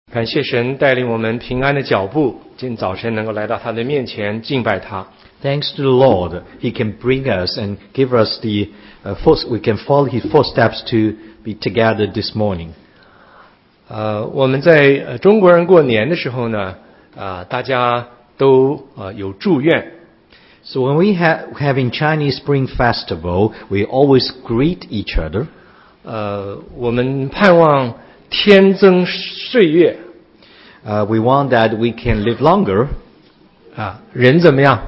感谢神带领我们平安的脚步，今早晨能够来到他的面前敬拜他。 Thanks to the Lord, He can bring us and give us the we can follow His footsteps to be together this morning. 我们在中国人过年的时候呢，大家都有祝愿。 So when we having Chinese Spring Festival, we always greet each other. 我们盼望天增岁月。 We want that we can live longer. 人怎么样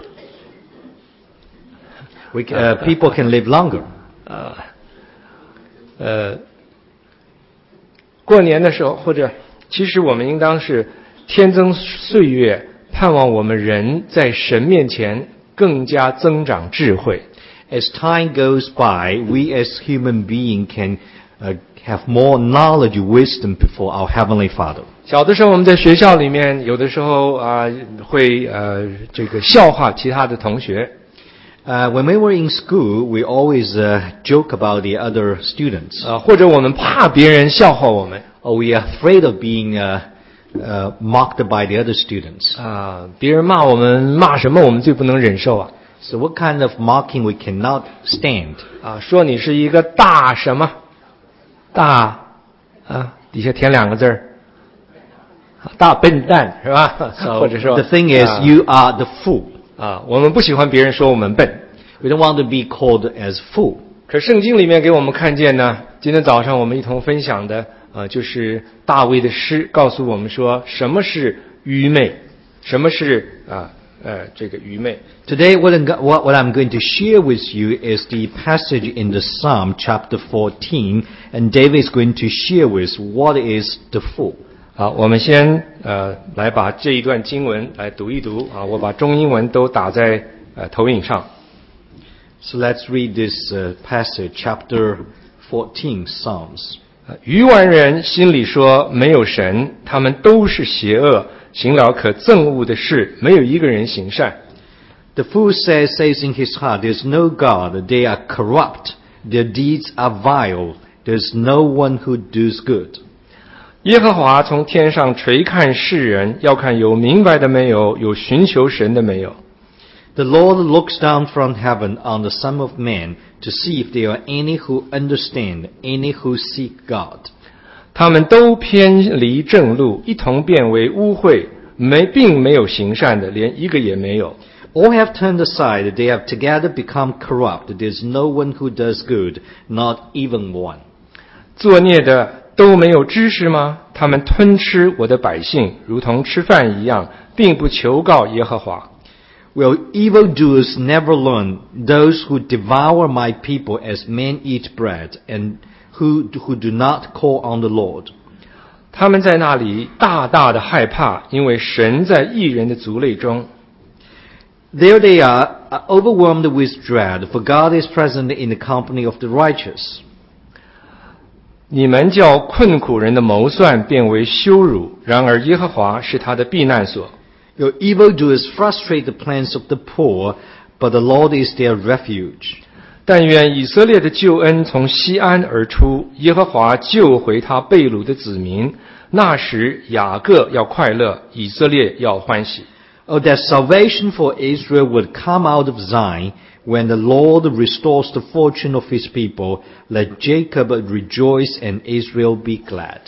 ？People can live longer. 过年的时候，或者其实我们应当是天增岁月，盼望我们人在神面前更加增长智慧。 As time goes by, we as human beings can have more knowledge and wisdom before our Heavenly Father. 小的时候我们在学校里面，有的时候会这个笑话其他的同学。 When we were in school, we always joke about the other students. 或者我们怕别人笑话我们。 Or we are afraid of being mocked by the other students. 别人骂我们骂什么我们最不能忍受啊。 So what kind of mocking we cannot stand? 说你是一个大什么？大底下填两个字儿。大笨蛋是吧？ So 或者说 the thing is, you are the fool. 我们不喜欢别人说我们笨。 We don't want to be called as fool. 可圣经里面给我们看见呢，今天早上我们一同分享的就是大卫的诗，告诉我们说什么是愚昧，什么是这个愚昧。 Today, what I'm going to share with you is the passage in the Psalm chapter 14, and David is going to share with what is the fool. 好，我们先来把这一段经文来读一读我把中英文都打在投影上。 So let's read this passage, chapter 14, Psalms. 愚顽人心里说没有神，他们都是邪恶，行了可憎恶的事，没有一个人行善。 The fool says in his heart, there's no God, they are corrupt, their deeds are vile, there's no one who does good. 耶和华从天上垂看世人，要看有明白的没有，有寻求神的没有。 The Lord looks down from heaven on the Son of Man to see if there are any who understand, any who seek God. 他们都偏离正路，一同变为污秽，并没有行善的，连一个也没有。 All have turned aside, they have together become corrupt. There's no one who does good, not even one. 作孽的都没有知识吗？他们吞吃我的百姓，如同吃饭一样，并不求告耶和华。 Will evildoers never learn, those who devour my people as men eat bread, and who do not call on the Lord? 他们在那里大大的害怕，因为神在义人的族类中。 There they are, overwhelmed with dread, for God is present in the company of the righteous. 你们叫困苦人的谋算变为羞辱，然而耶和华是他的避难所。 Your evildoers frustrate the plans of the poor, but the Lord is their refuge. 但愿以色列的救恩从西安而出，耶和华救回他被掳的子民。那时雅各要快乐，以色列要欢喜。 Oh, that salvation for Israel would come out of Zion when the Lord restores the fortune of his people. Let Jacob rejoice and Israel be glad.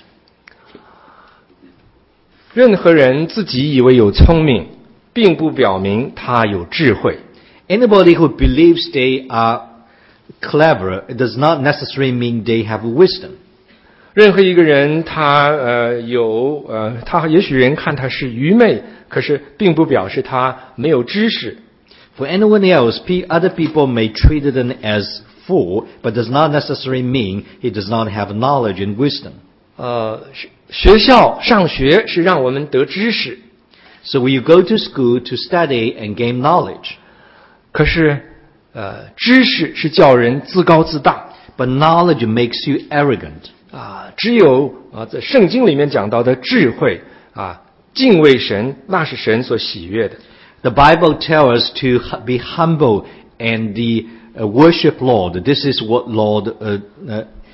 任何人自己以为有聪明，并不表明他有智慧。 Anybody who believes they are clever, it does not necessarily mean they have wisdom. 任何一个人他他也许人看他是愚昧，可是并不表示他没有知识。 For anyone else, other people may treat them as fool, but does not necessarily mean he does not have knowledge and wisdom. 学校上学是让我们得知识。 So when you go to school to study and gain knowledge. 可是知识是叫人自高自大。 But knowledge makes you arrogant. 只有在圣经里面讲到的智慧敬畏神，那是神所喜悦的。 The Bible tells us to be humble and worship Lord. This is what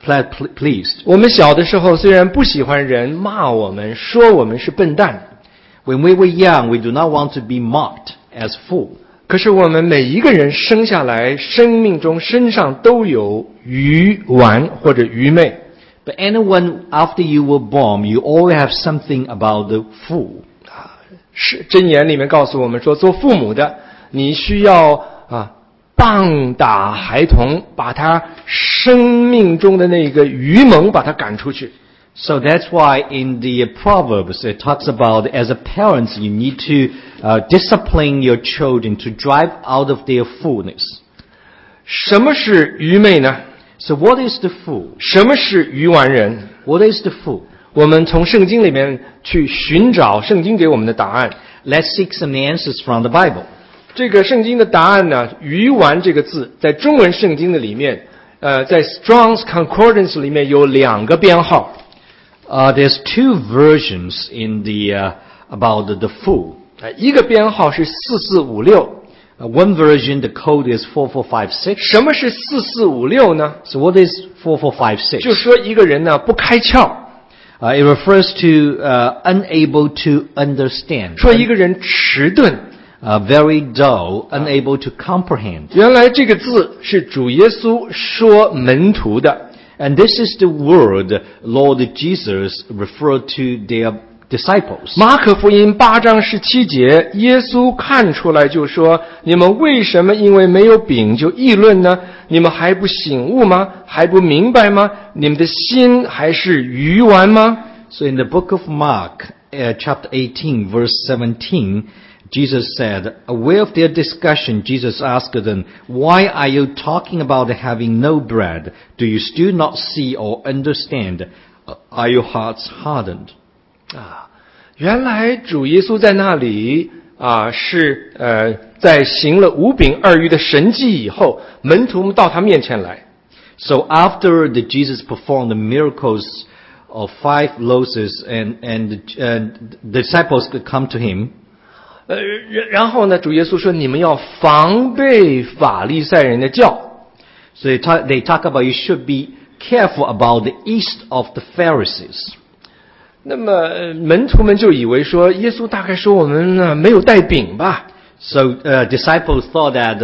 pleased. 我们小的时候虽然不喜欢人骂我们，说我们是笨蛋， When we were young, we do not want to be mocked as fool. 可是我们每一个人生下来，生命中身上都有愚顽或者愚昧。 But anyone after you were born, you always have something about the fool. 是箴言里面告诉我们说，做父母的，你需要棒打孩童，把他生命中的那个愚蒙把他赶出去。 So that's why in the Proverbs it talks about as a parent you need to discipline your children to drive out of their foolness. 什么是愚昧呢？ So what is the fool? 什么是愚顽人？ What is the fool? 我们从圣经里面去寻找圣经给我们的答案。 Let's seek some answers from the Bible. 这个圣经的答案呢，愚顽这个字在中文圣经的里面，在 Strong's Concordance 里面有2个编号。 There's 2 versions in the about the fool. 一个编号是4456。 One version the code is 4456. 什么是4456呢？ So what is 4456? 就说一个人呢不开窍， It refers to unable to understand. 说一个人迟钝。 Very dull, unable to comprehend. 原来这个字是主耶稣说门徒的。 And this is the word Lord Jesus referred to their disciples. 马可福音8章17节，耶稣看出来就说：“你们为什么因为没有饼就议论呢？你们还不醒悟吗？还不明白吗？你们的心还是愚顽吗？” So in the book of Mark, chapter 18, verse 17, Jesus said, aware of their discussion, Jesus asked them, why are you talking about having no bread? Do you still not see or understand? Are your hearts hardened? 原来主耶稣在那里是在行了5饼2鱼的神迹以后，门徒们到他面前来。 So after Jesus performed the miracles of 5 loaves and the disciples could come to him. 然后呢，主耶稣说：“你们要防备法利赛人的教。” So they talk about you should be careful about the yeast of the Pharisees. 那么门徒们就以为说，耶稣大概说我们没有带饼吧。 So disciples thought that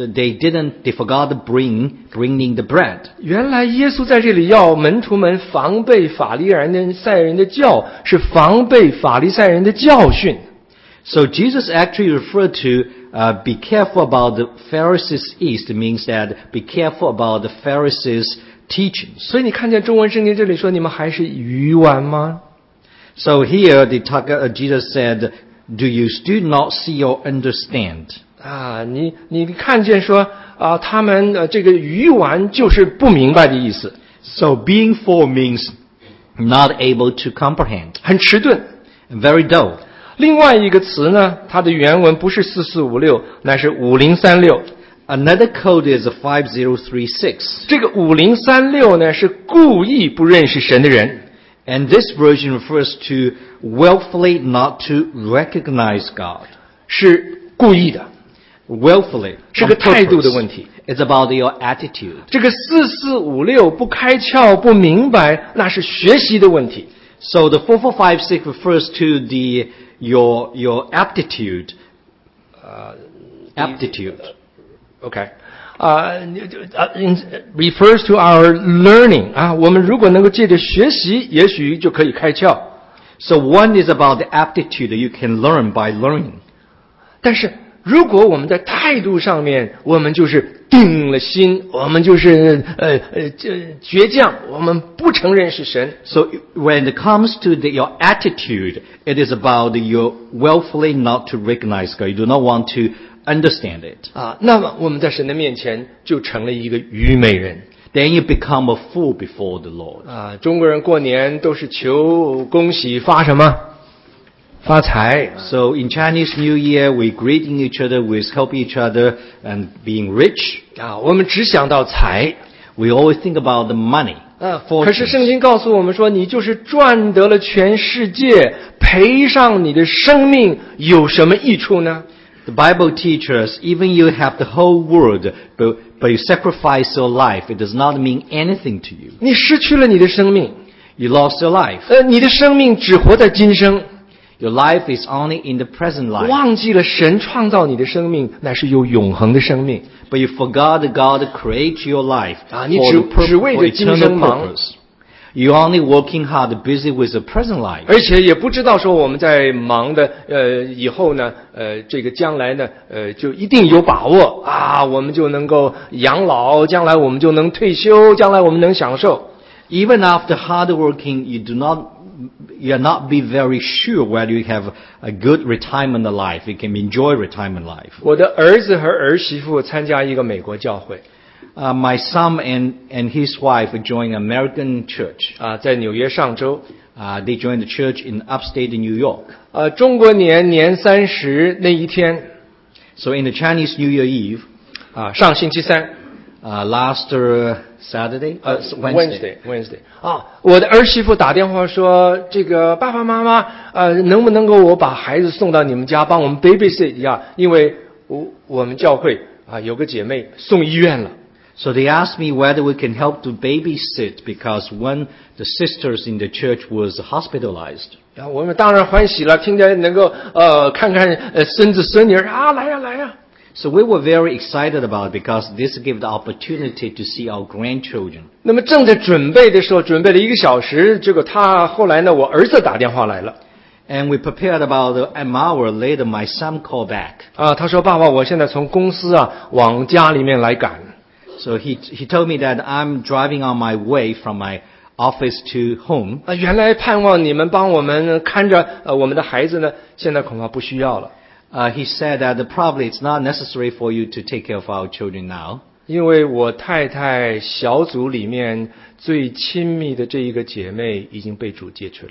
they forgot to bringing the bread. 原来耶稣在这里要门徒们防备法利赛人的教，是防备法利赛人的教训。 So Jesus actually referred to be careful about the Pharisees' yeast. It means that be careful about the Pharisees' teachings. 所以你看见中文圣经这里说，你们还是愚顽吗？ So here Jesus said, do you still not see or understand? 你看见说他们这个愚顽就是不明白的意思。 So being fool means not able to comprehend. 很迟钝 Very dull. 另外一个词呢，它的原文不是4456，乃是5036。 Another code is 5036. 这个5036呢，是故意不认识神的人。 And this version refers to willfully not to recognize God. 是故意的， Willfully. 是个态度的问题。 It's about your attitude. 这个4456不开窍不明白，那是学习的问题。 So the 4456 refers to your aptitude. Aptitude. OK，refers to our learning 我们如果能够借着学习，也许就可以开窍。 So one is about the aptitude that you can learn by learning. 但是如果我们在态度上面，我们就是定了心，我们就是倔强，我们不承认是神。 So when it comes to your attitude, it is about your willfully not to recognize God. You do not want to understand it. 那么我们在神的面前就成了一个愚昧人。 Then you become a fool before the Lord. 中国人过年都是求恭喜发什么？发财。 So in Chinese New Year, we greeting each other, we help each other and being rich. 我们只想到财。 We always think about the money. 可是圣经告诉我们说，你就是赚得了全世界，赔上你的生命，有什么益处呢？ The Bible teaches us, even you have the whole world, but you sacrifice your life, it does not mean anything to you. 你失去了你的生命， You lost your life. 你的生命只活在今生， Your life is only in the present life. 忘记了神创造你的生命乃是有永恒的生命 But you forgot that God created your life 啊！你 for 只为着今 eternal 生忙， purpose. You're only working hard, busy with the present life. 而且也不知道说我们在忙的以后呢这个将来呢就一定有把握啊，我们就能够养老，将来我们就能退休，将来我们能享受。 Even after hard working, you are not be very sure whether you have a good retirement life. You can enjoy retirement life. 我的儿子和儿媳妇参加一个美国教会 My son and his wife joined American church. 啊，在纽约上周 They joined the church in upstate New York. 中国年30那一天 So in the Chinese New Year Eve, 啊，上星期三 last Saturday, Wednesday 啊，我的儿媳妇打电话说，这个爸爸妈妈能不能够我把孩子送到你们家帮我们 babysit 一下，因为我们教会啊有个姐妹送医院了。 So they asked me whether we can help to babysit because one the sisters in the church was hospitalized. 然后我们当然欢喜了，听见能够看看孙子孙女啊，来呀来呀。 So we were very excited about it because this gave the opportunity to see our grandchildren. 那么正在准备的时候，准备了1个小时，结果他后来呢，我儿子打电话来了。 And we prepared about an hour later. My son called back. 啊，他说：“爸爸，我现在从公司往家里面来赶。” So he told me that I'm driving on my way from my office to home. 原来盼望你们帮我们看着我们的孩子呢，现在恐怕不需要了。 He said that probably it's not necessary for you to take care of our children now. 因为我太太小组里面最亲密的这一个姐妹已经被主接去了。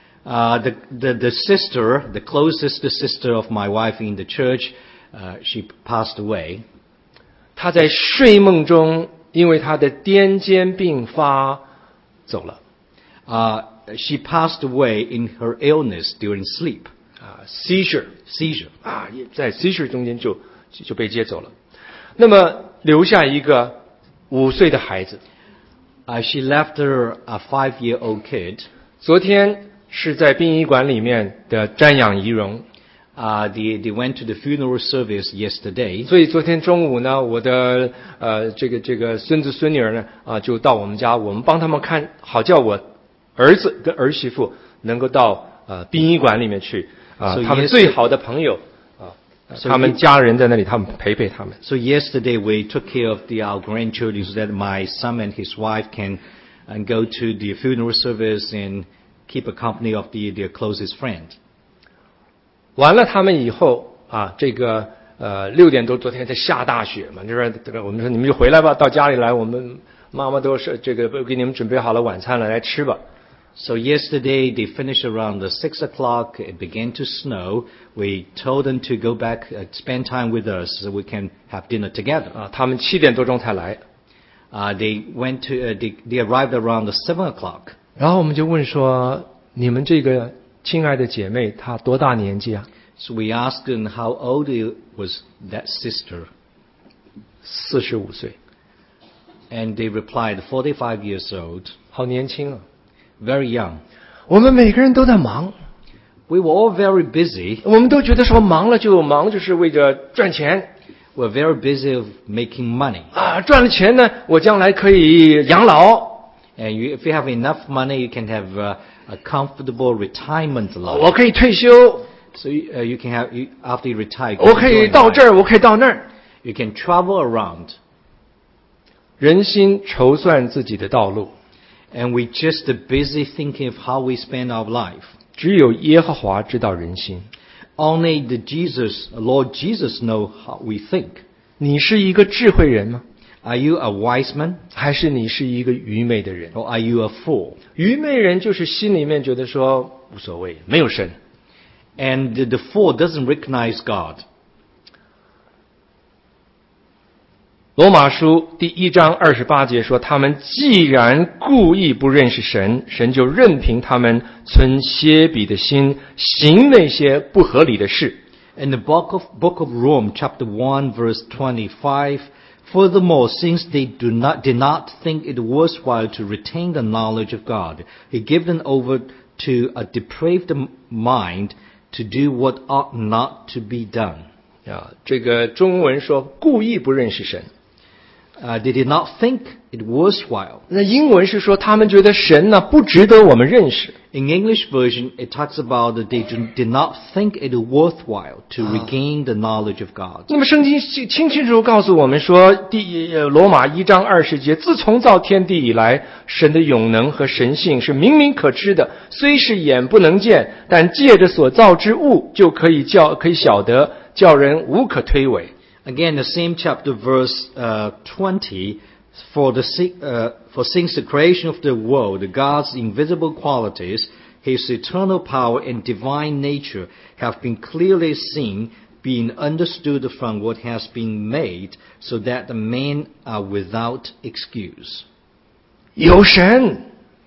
The sister, the closest sister of my wife in the church, she passed away. 她在睡梦中，因为她的癫痫病发走了。 She passed away in her illness during sleep. seizure 啊， 在 seizure 中间就被接走了。那么留下一个5岁的孩子。 She left her a 5-year-old kid. 昨天是在殡仪馆里面的瞻仰遗容。 They went to the funeral service yesterday. 所以昨天中午呢，我的这个孙子孙女儿呢就到我们家，我们帮他们看好，叫我儿子跟儿媳妇能够到殡仪馆里面去他们最好的朋友他们家人在那里，他们陪他们。 So yesterday we took care of our grandchildren so that my son and his wife can go to the funeral service and keep a company of their closest friend. 完了他们以后这个6点多，昨天在下大雪嘛，就是我们说你们就回来吧，到家里来，我们妈妈都是这个给你们准备好了晚餐了，来吃吧。 So yesterday they finished around 6 o'clock. It began to snow. We told them to go back, spend time with us so we can have dinner together. 他们7点多钟才来。 They arrived around 7 o'clock. 然后我们就问说，你们这个亲爱的姐妹她多大年纪啊？ So we asked them how old was that sister. 45岁。 And they replied 45 years old. 好年轻啊。 Very young. 我们每个人都在忙。 We were all very busy. 我们都觉得说忙了就忙，就是為着賺錢。 We're very busy of making money. 賺了錢呢，我將來可以養老。 And if you have enough money, you can have a comfortable retirement life. 我可以退休。 So you can have after you retire. 我可以到這兒，我可以到那兒。 You can travel around. 人心籌算自己的道路。 And we just busy thinking of how we spend our life. 只有耶和華知道人心。 Only Lord Jesus know how we think. 你是一個智慧人嗎？ Are you a wise man? 還是你是一個愚昧的人？ Or are you a fool? 愚昧人就是心裡面覺得說無所謂，沒有神。 And the fool doesn't recognize God. 羅馬書第1章28節說，他們既然故意不認識神，神就任憑他們存歇比的心，行那些不合理的事。 In the book of Rome, chapter 1, verse 25, furthermore, since they did not think it worthwhile to retain the knowledge of God, he gave them over to a depraved mind to do what ought not to be done. 这个中文说故意不认识神。 They did not think it worthwhile. 那英文是说他们觉得神呢不值得我们认识。 In English version, it talks about that they did not think it worthwhile to regain the knowledge of God. 那么圣经清清楚楚告诉我们说，罗马1章20节，自从造天地以来，神的永能和神性是明明可知的，虽是眼不能见，但借着所造之物就可以晓得，叫人无可推诿。 Again, the same chapter, verse 20, for since the creation of the world, God's invisible qualities, His eternal power and divine nature have been clearly seen, being understood from what has been made, so that the men are without excuse. 有神，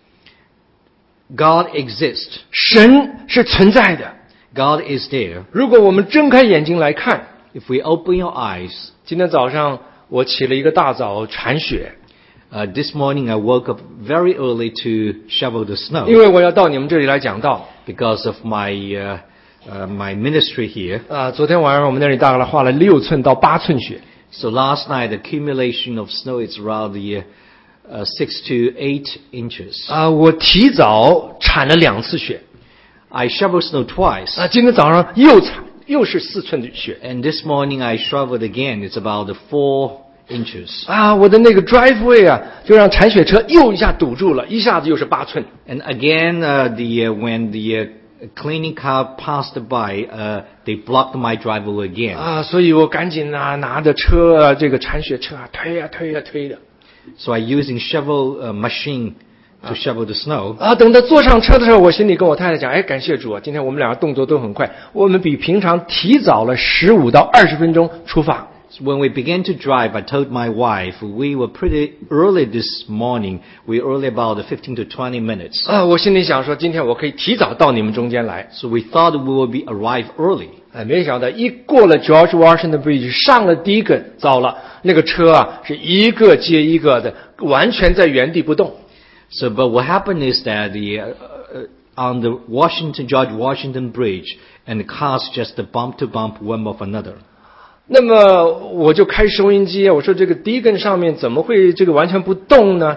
God exists. 神是存在的。 God is there. 如果我们睁开眼睛来看， If we open your eyes, 今天早上我起了一个大早铲雪。 this morning I woke up very early to shovel the snow. 因为我要到你们这里来讲道。 Because of my ministry here. 昨天晚上我们那里大概画了6寸到8寸雪。 So last night the accumulation of snow is around 6 to 8 inches. 我提早铲了2次雪。 I shoveled snow twice. 今天早上又是4寸的雪。 And this morning I shoveled again. It's about 4 inches. 我的那个 driveway 就让铲雪车又一下堵住了，一下子又是8寸。 And again, when the cleaning car passed by, they blocked my driveway again. 所以我赶紧拿着车这个铲雪车推的。 So I using shovel machine to shovel the snow. 等到坐上车的时候，我心里跟我太太讲，感谢主啊，今天我们两个动作都很快，我们比平常提早了15到20分钟出发。 So when we began to drive, I told my wife we were pretty early this morning. We were early about 15 to 20 minutes. 我心里想说，今天我可以提早到你们中间来。 So we thought we would be arrive early. 没想到一过了 George Washington Bridge， 上了第一个，糟了，那个车是一个接一个的，完全在原地不动。 So, but what happened is that on the George Washington Bridge, and the cars just bump to bump one of another. 那么我就开收音机，我说这个第一根上面怎么会这个完全不动呢？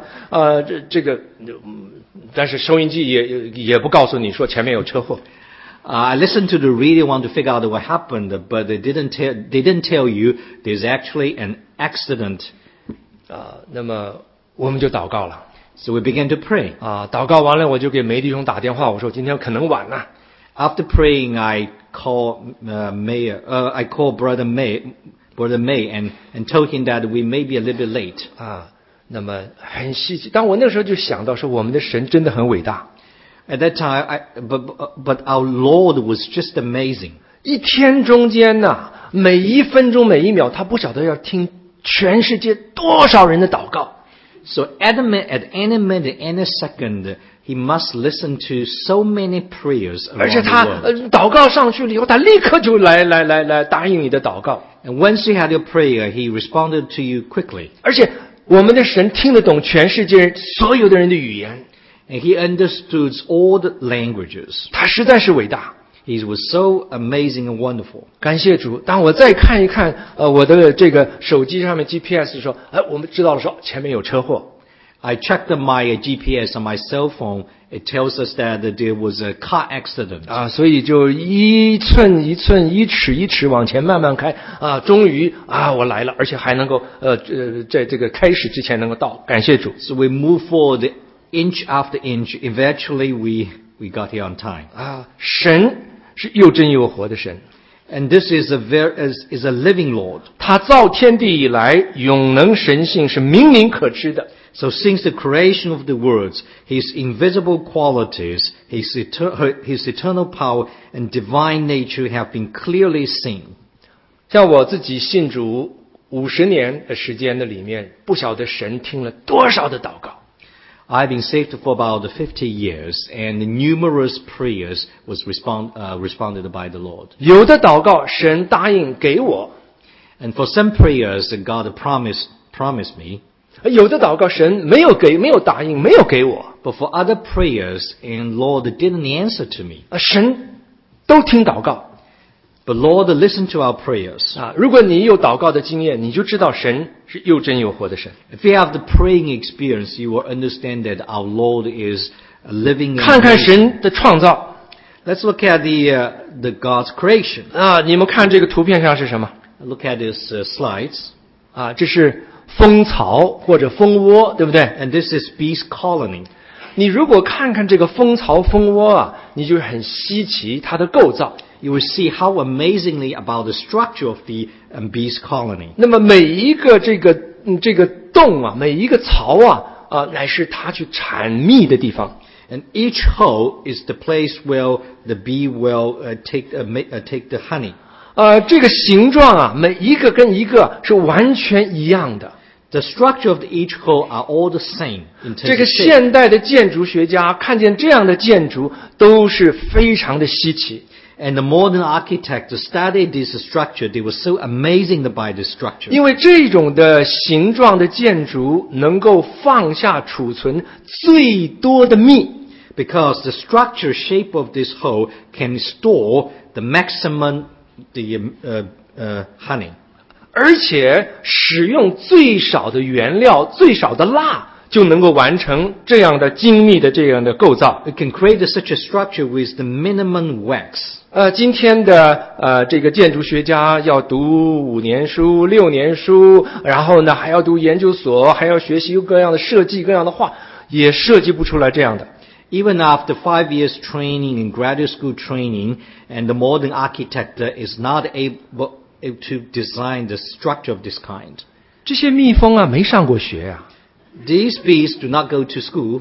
但是收音机也不告诉你说前面有车祸。 I listened to the radio, want to figure out what happened, but they didn't tell you there's actually an accident. 那么我们就祷告了。 So we began to pray. 祷告完了，我就给梅弟兄打电话，我说今天可能晚了。 After praying, I called Brother May and told him that we may be a little bit late. 那么很稀奇，但我那时候就想到说，我们的神真的很伟大。 At that time, but our Lord was just amazing. 一天中间每一分钟每一秒，他不晓得要听全世界多少人的祷告。 So at any minute, any second, he must listen to so many prayers around the world. 而且他祷告上去了以后，他立刻就来答应你的祷告。 And once you had your prayer, he responded to you quickly. 而且我们的神听得懂全世界所有的人的语言。 And he understood all the languages. 他实在是伟大。 He was so amazing and wonderful. 感谢主。当我再看一看我的这个手机上面 GPS 说，我们知道了说前面有车祸。 I checked my GPS on my cell phone. It tells us that there was a car accident. 所以就一寸一寸、一尺一尺往前慢慢开。终于我来了，而且还能够在这个开始之前能够到。感谢主。 So we move forward inch after inch. Eventually, we got here on time. 神是又真又活的神。 And this is a living Lord. 他造天地以来，永能神性是明明可知的。 So since the creation of the worlds, His invisible qualities, His eternal power and divine nature have been clearly seen. 像我自己信主50年的时间的里面，不晓得神听了多少的祷告。 I've been saved for about 50 years, and numerous prayers was responded by the Lord. 有的祷告神答应给我， And for some prayers, God promised me. 有的祷告神没有答应，没有给我， But for other prayers, and Lord didn't answer to me. 神都听祷告 But Lord listened to our prayers. 啊。如果你有祷告的经验，你就知道神是又真又活的神。 If you have the praying experience, you will understand that our Lord is a living. 看看神的创造 Let's look at the God's creation. 啊，你们看这个图片上是什么 Look at these slides. 啊？这是蜂巢或者蜂窝，对不对？ And this is bee's colony. 你如果看看这个蜂巢蜂窝啊，你就很稀奇它的构造。 You will see how amazingly about the structure of the bee's colony. 那么每一个这个洞啊，每一个巢啊，乃是它去产蜜的地方。 And each hole is the place where the bee will take the honey. 这个形状啊，每一个跟一个是完全一样的。 The structure of each hole are all the same in terms 这个 of shape. 现代的建筑学家看见这样的建筑都是非常的稀奇。 And the modern architects studied this structure. They were so amazing by this structure. 因为这种的形状的建筑能够放下储存最多的蜜。 Because the structure shape of this hole can store the maximum honey. 而且使用最少的原料、最少的蜡，就能够完成这样的精密的这样的构造。 It can create such a structure with the minimum wax. 今天的这个建筑学家要读5年书、6年书，然后呢还要读研究所，还要学习各样的设计、各样的画，也设计不出来这样的。 Even after 5 years training in graduate school training, and the modern architect is not able to design the structure of this kind. 这些蜜蜂啊，没上过学呀。 These bees do not go to school.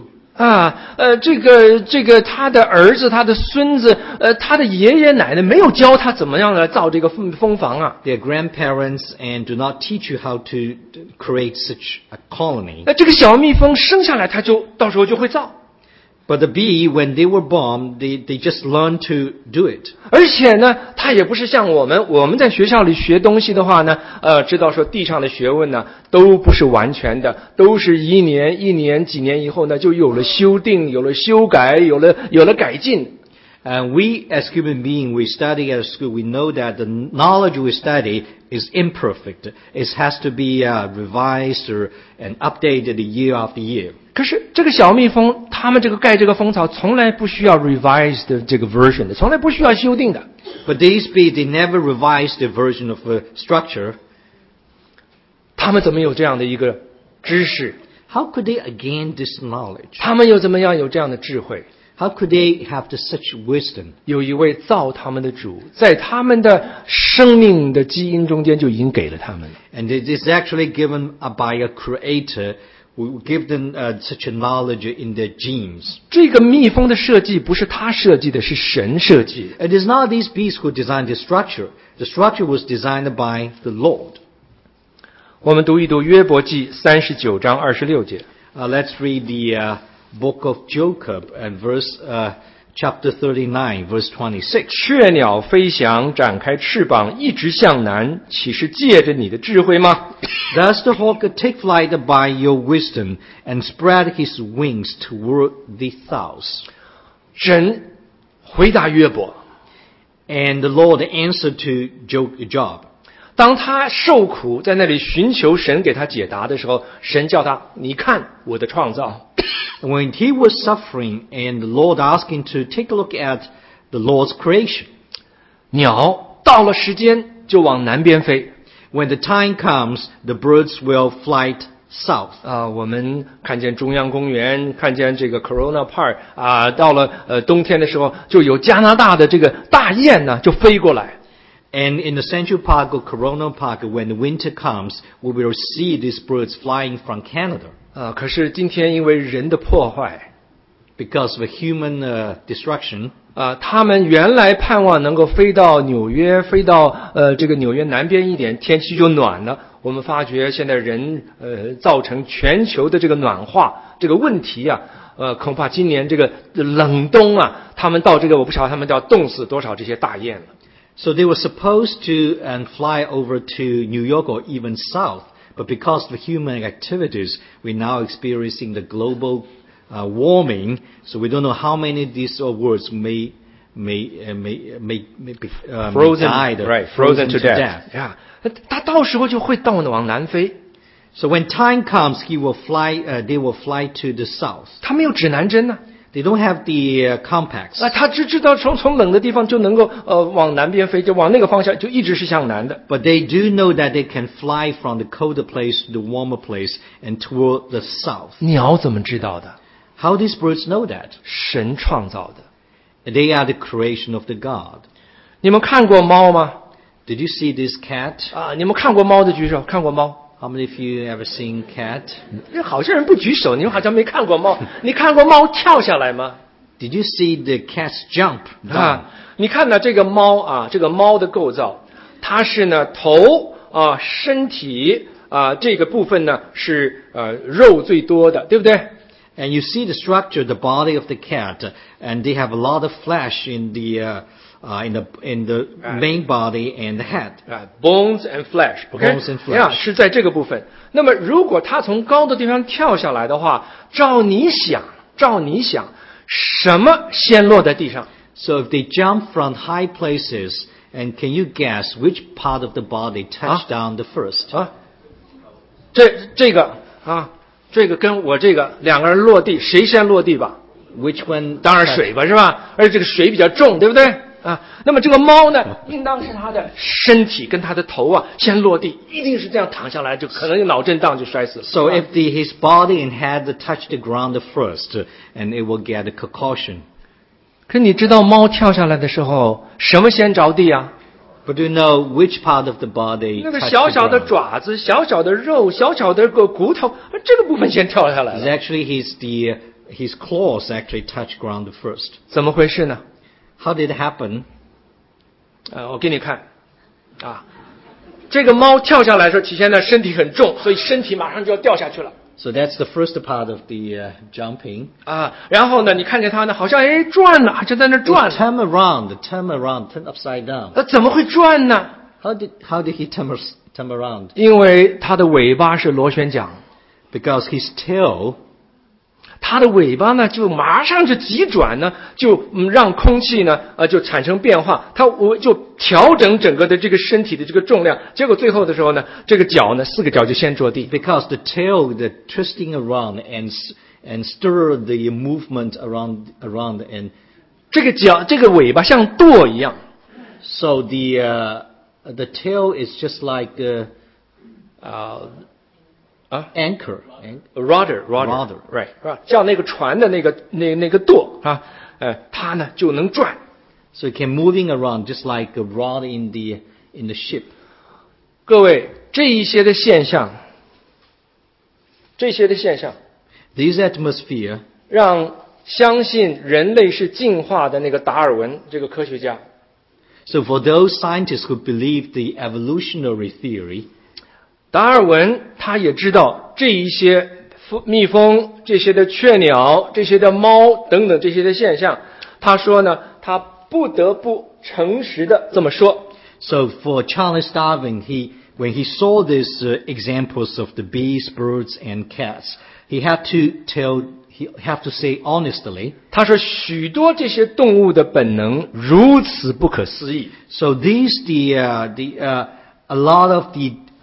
这个他的儿子、他的孙子，他的爷爷奶奶没有教他怎么样来造这个蜂房啊。 Their grandparents and do not teach you how to create such a colony. 这个小蜜蜂生下来，它就到时候就会造。 But the bee, when they were born, they just learned to do it. 而且呢，它也不是像我们在学校里学东西的话呢，知道说地上的学问呢都不是完全的，都是一年几年以后呢，就有了修订，有了修改，有了改进。 And we, as human beings, we study at school. We know that the knowledge we study is imperfect. It has to be revised and updated year after year. 可是这个小蜜蜂，它们盖这个蜂巢，从来不需要 revise 的这个 version 的，从来不需要修订的。 But these bees, they never revised the version of a structure. 他们怎么有这样的一个知识？ How could they gain this knowledge? 他们又怎么样有这样的智慧？ How could they have such wisdom? 有一位造他们的主，在他们的生命的基因中间就已经给了他们了。 And it is actually given by a creator who give them such a knowledge in their genes. 这个蜜蜂的设计不是他设计的，是神设计的。 It is not these bees who designed the structure. The structure was designed by the Lord. 我们读一读约伯记39章26节。 Let's read the book of Job and chapter 39, verse 26. 雀鸟飞翔，展开翅膀，一直向南，岂是借着你的智慧吗？ Does the hawk take flight by your wisdom and spread his wings toward the south? 神回答约伯， And the Lord answered to Job. 当他受苦，在那里寻求神给他解答的时候，神叫他：你看我的创造。 When he was suffering, and the Lord asked him to take a look at the Lord's creation. 鸟到了时间就往南边飞。 When the time comes, the birds will fly south. 我们看见中央公园，看见这个 Corona Park 到了冬天的时候，就有加拿大的这个大雁呢就飞过来。 And in the Central Park or Corona Park, when the winter comes, we will see these birds flying from Canada. 可是今天因为人的破坏， Because of human destruction, 他们原来盼望能够飞到纽约，飞到这个纽约南边一点，天气就暖了。 我们发觉现在人造成全球的这个暖化这个问题啊，恐怕今年这个冷冬啊，他们到这个我不晓得他们要冻死多少这些大雁了。 So they were supposed to fly over to New York or even south, but because of human activities, we're now experiencing the global warming. So we don't know how many of these words may be frozen, died, right? Frozen to death. Yeah, 它到时候就会往南飞。 So when time comes, they will fly to the south. 他没有指南针呢。 They don't have the compass. 他只知道从冷的地方就能够往南边飞，就往那个方向就一直是向南的。 But they do know that they can fly from the colder place to the warmer place and toward the south. 鸟怎么知道的？ How these birds know that? 神创造的。 They are the creation of the God. 你们看过猫吗？ Did you see this cat? 你们看过猫的举手，看过猫。 How many of you ever seen cat? 好些人不举手，你们好像没看过猫。你看过猫跳下来吗？ Did you see the cats jump down? 你看呢，这个猫啊，这个猫的构造，它是呢头啊，身体啊这个部分呢是肉最多的，对不对？ And you see the structure, the body of the cat, and they have a lot of flesh in the main body and the head. Bones and flesh, okay? Bones and flesh. 是在这个部分。那么，如果它从高的地方跳下来的话，照你想，什么先落在地上？ So if they jump from high places, and can you guess which part of the body touched down the first? 这个跟我这个两个人落地，谁先落地吧？ Which one? 当然水吧，是吧？而且这个水比较重，对不对？那么这个猫呢，应当是它的身体跟它的头啊先落地，一定是这样躺下来，就可能有脑震荡就摔死了。 So if his body and head touch the ground first, and it will get a concussion. 可你知道猫跳下来的时候，什么先着地啊？ But do you know which part of the body 那个 touched 小小的 the ground? 爪子、小小的肉、小小的个骨头，这个部分先跳下来 It's 了。 actually his claws actually touch ground first. 怎么回事呢？ How did it happen? 我给你看，这个猫跳下来的时候，起先呢身体很重，所以身体马上就要掉下去了。 So that's the first part of the jumping. 然后呢，你看见它呢，好像转了，就在那转。 Turn around, turn upside down. 怎么会转呢？ How did he turn around? 因为它的尾巴是螺旋桨， Because his tail, 它的尾巴呢就马上就急转呢，就让空气呢就产生变化，它就调整整个的这个身体的这个重量，结果最后的时候呢，这个脚呢4个脚就先着地。 because the tail, the twisting around and stir the movement around and 这个尾巴像舵一样。 so the tail is just like anchor. Rudder, right， 是吧？像那个船的那个舵它呢就能转。 So it can moving around just like a rod in the ship. 各位，这一些的现象， This atmosphere 让相信人类是进化的那个达尔文这个科学家， So for those scientists who believe the evolutionary theory, 达尔文他也知道这一些蜜蜂、这些的雀鸟、这些的猫等等这些的现象，他说呢，他不得不诚实的这么说。 so for Charles Darwin, when he saw these examples of the bees, birds, and cats, he had to say honestly. 他说许多这些动物的本能如此不可思议。 So a lot of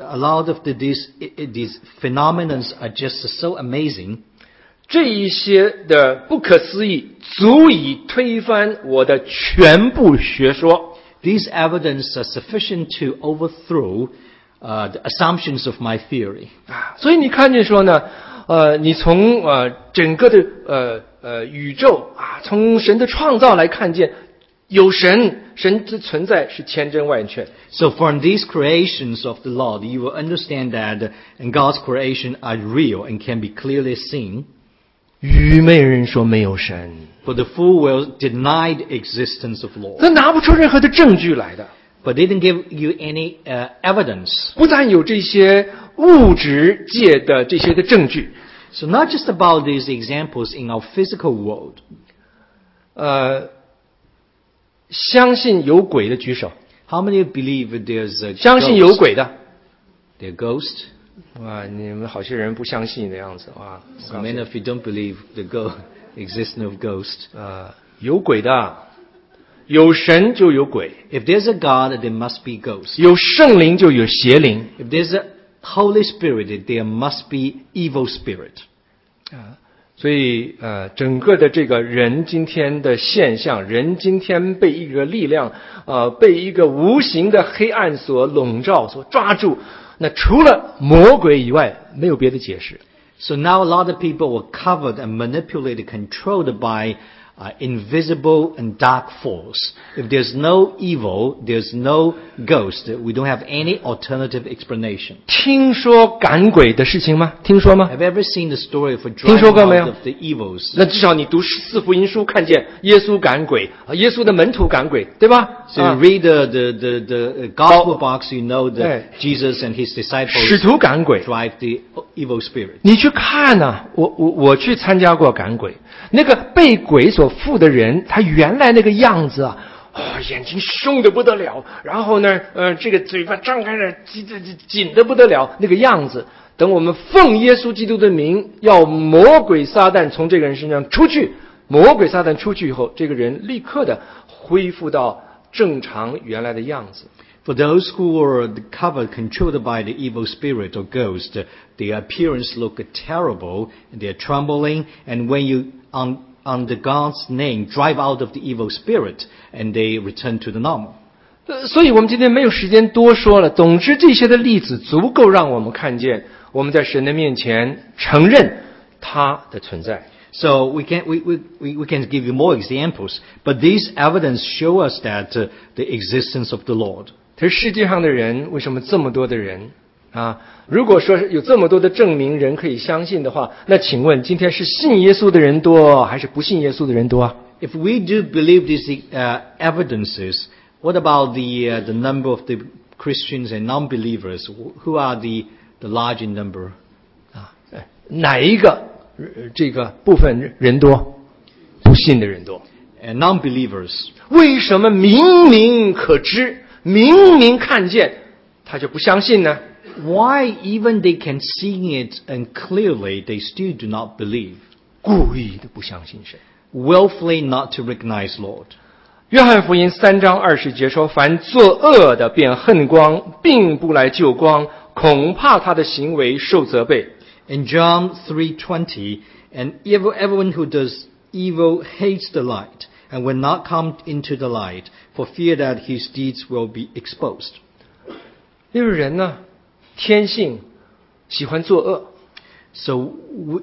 these phenomena are just so amazing. 这一些的不可思议，足以推翻我的全部学说。 These evidence are sufficient to overthrow the assumptions of my theory. 所以你看见说呢，你从整个的宇宙从神的创造来看见，有神的存在是千真万确。 So from these creations of the Lord, you will understand that God's creation are real and can be clearly seen. 愚昧人说没有神， But the fool will deny the existence of Lord. 他拿不出任何的证据来的。 but they didn't give you any evidence. 不但有这些物质界的这些的证据， So not just about these examples in our physical world. 相信有鬼的举手， How many believe there's a 相信有鬼的。 There ghost? 哇，你们好些人不相信的样子哇！ So many of you don't believe the existence of ghosts. 有鬼的，有神就有鬼， If there's a God, there must be ghosts. 有圣灵就有邪灵。 If there's a Holy Spirit, there must be evil spirit. 所以整个的这个人今天的现象，人今天被一个力量，被一个无形的黑暗所笼罩、所抓住。那除了魔鬼以外，没有别的解释。 So now a lot of people were covered and manipulated, controlled by invisible and dark force. If there's no evil, there's no ghost. We don't have any alternative explanation. 听说赶鬼的事情吗？听说吗？ Have you ever seen the story of 听说 driving 过没有？ out of the evils? 那至少你读四福音书，看见耶稣赶鬼，耶稣的门徒赶鬼，对吧？ So you read the gospel box, you know that Jesus and his 使 disciples 徒赶鬼， drive the evil spirit. 你去看呐、我去参加过赶鬼，那个被鬼所附的人，他原来那个样子啊，眼睛凶得不得了，然后呢，这个嘴巴张开着，紧得不得了，那个样子。等我们奉耶稣基督的名，要魔鬼撒旦从这个人身上出去，魔鬼撒旦出去以后，这个人立刻的恢复到正常原来的样子。 For those who were covered, controlled by the evil spirit or ghost, their appearance looked terrible, they're trembling, and when you, under God's name, drive out of the evil spirit, and they return to the normal. 所以我们今天没有时间多说了。总之，这些的例子足够让我们看见我们在神的面前承认他的存在。 So we can give you more examples, but these evidence show us that the existence of the Lord. 可是世界上的人为什么这么多的人啊？如果说有这么多的证明人可以相信的话，那请问今天是信耶稣的人多还是不信耶稣的人多啊？ If we do believe these evidences, what about the number of the Christians and non-believers? Who are the large in number? 哪一个这个部分人多？不信的人多。 And non-believers. 为什么明明可知？明明看见，他就不相信呢？ Why even they can see it and clearly they still do not believe? 故意的不相信神。 Willfully not to recognize Lord. 约翰福音3章20节说：“凡作恶的便恨光，并不来救光，恐怕他的行为受责备。” In John 3:20, and everyone who does evil hates the light and will not come into the light for fear that his deeds will be exposed. 因为人呢，天性喜欢作恶。 So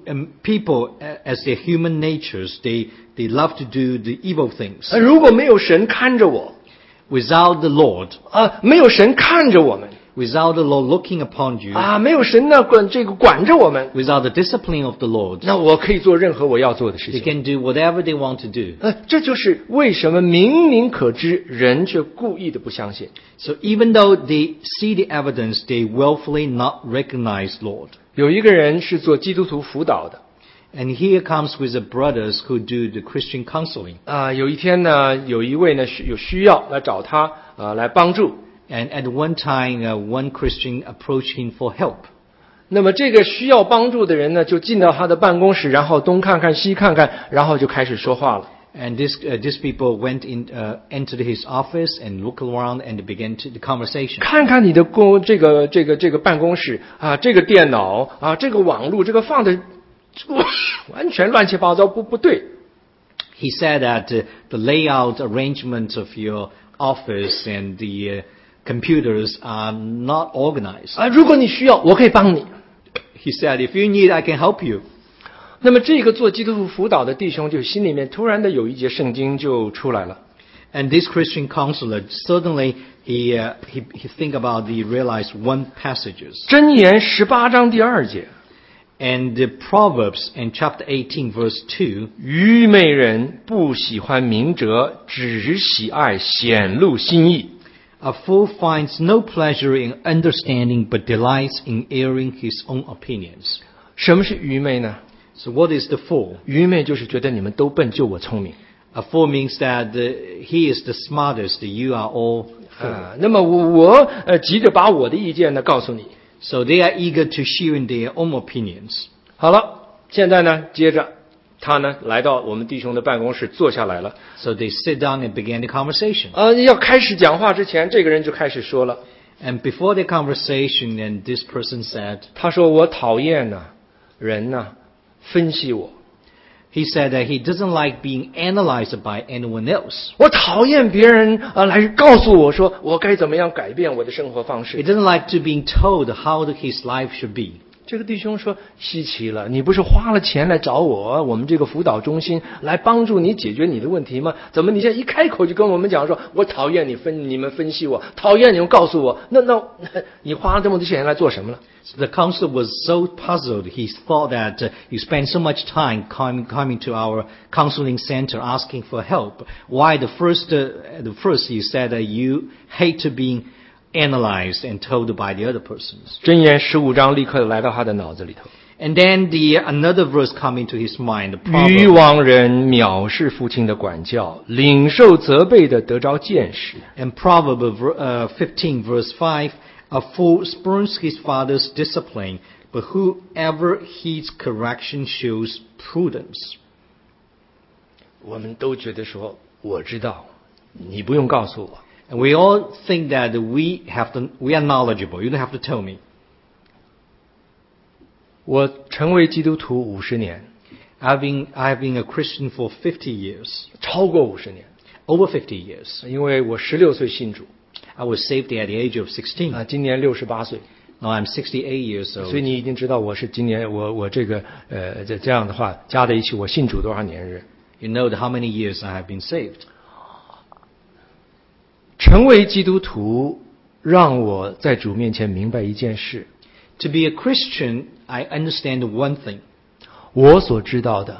people, as their human natures, they love to do the evil things. 如果没有神看着我， Without the Lord, 没有神看着我们， without the Lord looking upon you, 没有神呢管着我们， without the discipline of the Lord, 那我可以做任何我要做的事 they 情。 can do whatever they want to do. 这就是为什么明明可知，人却故意的不相信。 So even though they see the evidence, they willfully not recognize Lord. 有一个人是做基督徒辅导的。 And here comes with the brothers who do the Christian counseling. 有一天呢，有一位呢有需要来找他来帮助。 And at one time, one Christian approached him for help. 那么这个需要帮助的人呢，就进到他的办公室，然后东看看西看看，然后就开始说话了。 And these people went entered his office and looked around and began the conversation. 看看你的这个办公室这个电脑这个网络这个放的完全乱七八糟，不对。 He said that the layout arrangement of your office and the computers are not organized. 如果你需要，我可以帮你。 He said, if you need, I can help you. 那么这个做基督徒辅导的弟兄就心里面突然的有一节圣经就出来了。 And this Christian counselor, suddenly he think about the realized one passages. 箴言18章第2节。 And the Proverbs in chapter 18 verse 2. 愚昧人不喜欢明哲，只喜爱显露心意。 A fool finds no pleasure in understanding, but delights in airing his own opinions. 什么是愚昧呢？ So what is the fool? 愚昧就是觉得你们都笨，就我聪明。 A fool means that he is the smartest, you are all fool. 那么我急着把我的意见呢告诉你。 So they are eager to share in their own opinions. 好了，现在呢，接着他呢来到我们弟兄的办公室坐下来了。 So they sit down and began the conversation. 要开始讲话之前，这个人就开始说了。 And before the conversation, and this person said, 他说我讨厌人分析我。 he said that he doesn't like being analyzed by anyone else. 我讨厌别人来告诉我说我该怎么样改变我的生活方 He 式。 doesn't like to being told how his life should be. 这个弟兄说稀奇了，你不是花了钱来找我们这个辅导中心来帮助你解决你的问题吗？怎么你现在一开口就跟我们讲说我讨厌你们分析我，讨厌你们告诉我，那你花了这么多钱来做什么了？ So the counselor was so puzzled. He thought that you spend so much time coming to our counseling center asking for help. Why the first you said that you hate to being analyzed and told by the other persons. 箴言15章立刻来到他的脑子里头。 And then another verse come into his mind. 愚妄人藐视父亲的管教，领受责备的得着见识。 And Proverb 15 verse 5, a fool spurns his father's discipline, but whoever heeds correction shows prudence. 我们都觉得说我知道，你不用告诉我。 And we all think that we are knowledgeable. You don't have to tell me. 我成为基督徒50年， I have been a Christian for 50 years, 超过50年， over 50 years. 因为我16岁信主， I was saved at the age of 16. 今年68岁， Now I'm 68 years 所 old. 以你已经知道我是今年我这个这样的话加在一起，我信主多少年日？ You know how many years I have been saved. 成为基督徒，让我在主面前明白一件事： To be a Christian, I understand one thing. 我所知道的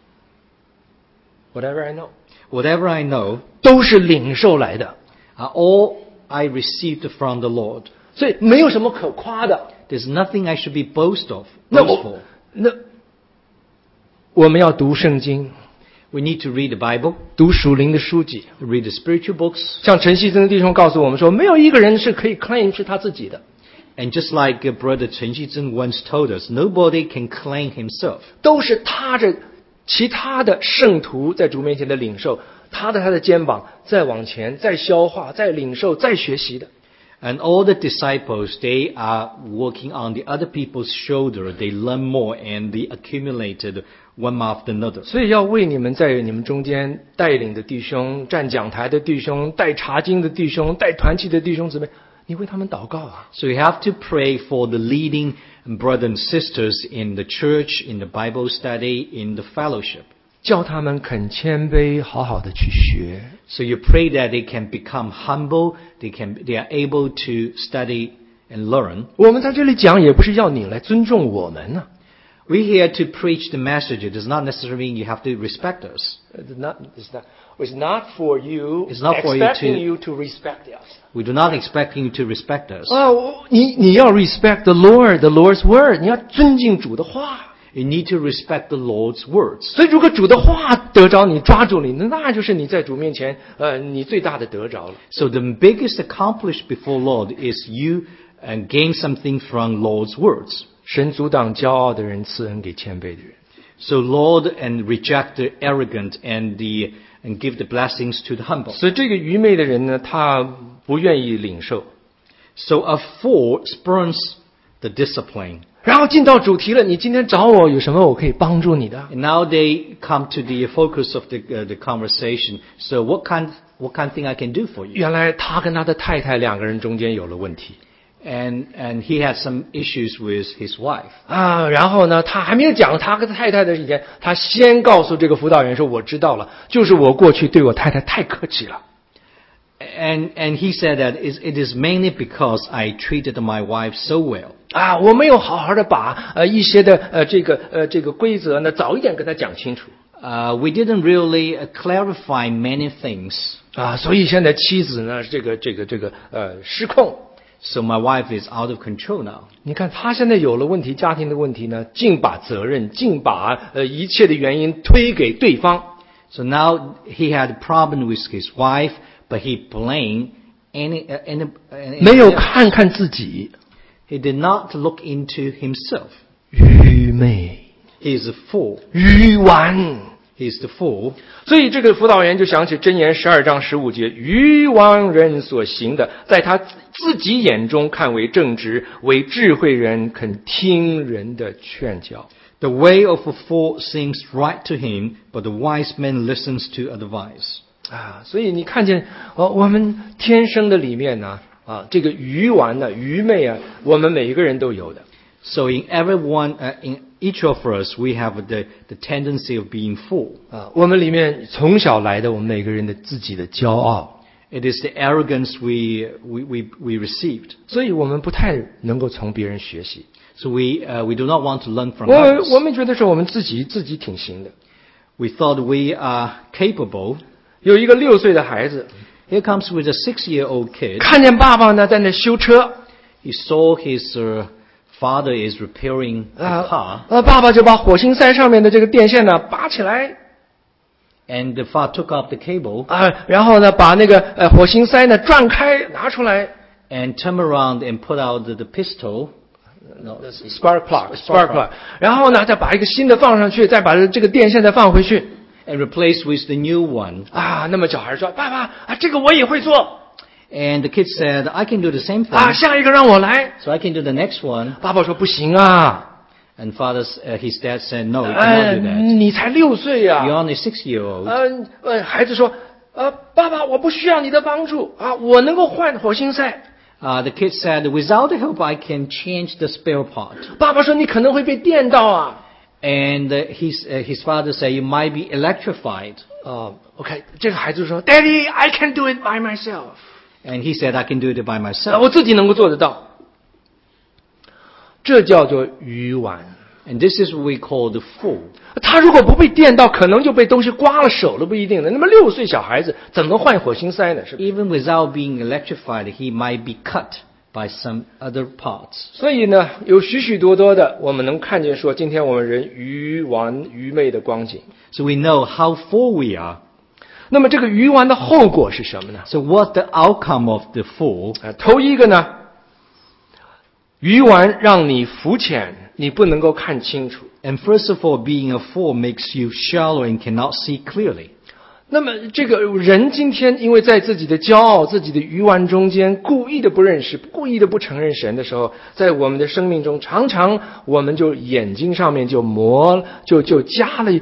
，whatever I know， Whatever I know 都是领受来的， are all I received from the Lord. 所以没有什么可夸的。 There's nothing I should be boastful. 那我们要读圣经， We need to read the Bible, 读属灵的书籍。 read the spiritual books. 像陈锡珍弟兄告诉我们说，没有一个人是可以 claim 是他自己的， And just like Brother Chen Xizhen once told us, nobody can claim himself. 都是踏着其他的圣徒在主面前的领受，他的肩膀再往前，再消化，再领受，再学习的。 And all the disciples, they are working on the other people's shoulder. They learn more and they accumulated one after another. 所以要为你们在你们中间带领的弟兄、站讲台的弟兄、带查经的弟兄、带团契的弟兄姊妹，你为他们祷告啊！ So you have to pray for the leading brothers and sisters in the church, in the Bible study, in the fellowship. 叫他们肯谦卑，好好的去学。 So you pray that they can become humble, they are able to study and learn. 我们在这里讲，也不是要你来尊重我们呢、 We're here to preach the message. It does not necessarily mean you have to respect us. It's not for you. It's not for you expecting to- you to respect us. We do not expect you to respect us. 你要 respect the Lord's word， 你要尊敬主的话。 You need to respect the Lord's words. 所以，如果主的话得着你，抓住你，那就是你在主面前，你最大的得着了。 So the biggest accomplishment before Lord is you gain something from Lord's words. 神阻挡骄傲的人，赐恩给谦卑的人。 So Lord and reject the arrogant and give the blessings to the humble. 所以，这个愚昧的人呢，他不愿意领受。 So a fool spurns the discipline. 然后进到主题了，你今天找我有什么我可以帮助你的？ And now they come to the focus of the conversation. So what kind of thing I can do for you? 原来他跟他的太太两个人中间有了问题 And he had some issues with his wife. 然后呢，他还没有讲他跟太太的以前，他先告诉这个辅导员说：“我知道了，就是我过去对我太太太客气了。” And he said that it is mainly because I treated my wife so well. 我没有好好的把一些的这个规则呢早一点跟他讲清楚。 we didn't really clarify many things. 啊，所以现在妻子呢，失控。 So my wife is out of control now. 你看他现在有了问题，家庭的问题呢，尽把责任，尽把一切的原因推给对方。 So now he had a problem with his wife, but he blamed any 没有看看自己， he did not look into himself. 愚昧， He is a fool. 愚顽。 He is the fool. 所以这个辅导员就想起箴言12章15节，愚妄人所行的，在他自己眼中看为正直，为智慧人肯听人的劝教。 The way of a fool seems right to him, but the wise man listens to advice. 啊，所以你看见我们天生的里面呢，这个愚顽呢、愚昧啊，我们每一个人都有的。 So in everyone, in each of us, we have the tendency of being fool. 啊，我们里面从小来的，我们每个人的自己的骄傲， It is the arrogance we received. 所以我们不太能够从别人学习。 So we do not want to learn from others. 我们觉得说我们自己挺行的。 We thought we are capable. 有一个6岁的孩子， Here comes with a 6-year-old kid. 看见爸爸呢在那修车， He saw his father is repairing a car. 爸爸就把火星塞上面的这个电线呢拔起来， And the father took up the cable 然后呢把那个火星塞呢转开拿出来 and turned around and put out the pistol. No, ，spark plug，然后呢再把一个新的放上去，再把这个电线再放回去。 And replaced with the new one. 那么小孩说：“爸爸这个我也会做。” And the kid said, I can do the same thing. 下一个让我来。 So I can do the next one. 爸爸说：“不行啊。” And his dad said, no, you cannot do that. 你才6岁呀。 You're only 6-year-old. 孩子说：“爸爸，我不需要你的帮助我能够换火星塞。” The kid said, without help, I can change the spare part. 爸爸说：“你可能会被电到啊。” And his father said, you might be electrified. OK， 这个孩子说 ：“Daddy, I can do it by myself。” And he said, I can do it by myself. 我自己能够做得到。这叫做愚顽。 And this is what we call the fool. 他如果不被电到，可能就被东西刮了手了，不一定的。那么6岁小孩子怎么换火星塞呢？是不是？ Even without being electrified, he might be cut by some other parts. 所以呢，有许许多多的我们能看见说，今天我们人愚顽愚昧的光景。 So we know how fool we are. 那么这个愚顽的后果是什么呢？ So what's the outcome of the fool? 头一个呢，愚顽让你肤浅，你不能够看清楚。 And first of all, being a fool makes you shallow and cannot see clearly. 那么这个人今天因为在自己的骄傲、自己的愚顽中间，故意的不认识、故意的不承认神的时候，在我们的生命中，常常我们就眼睛上面就加了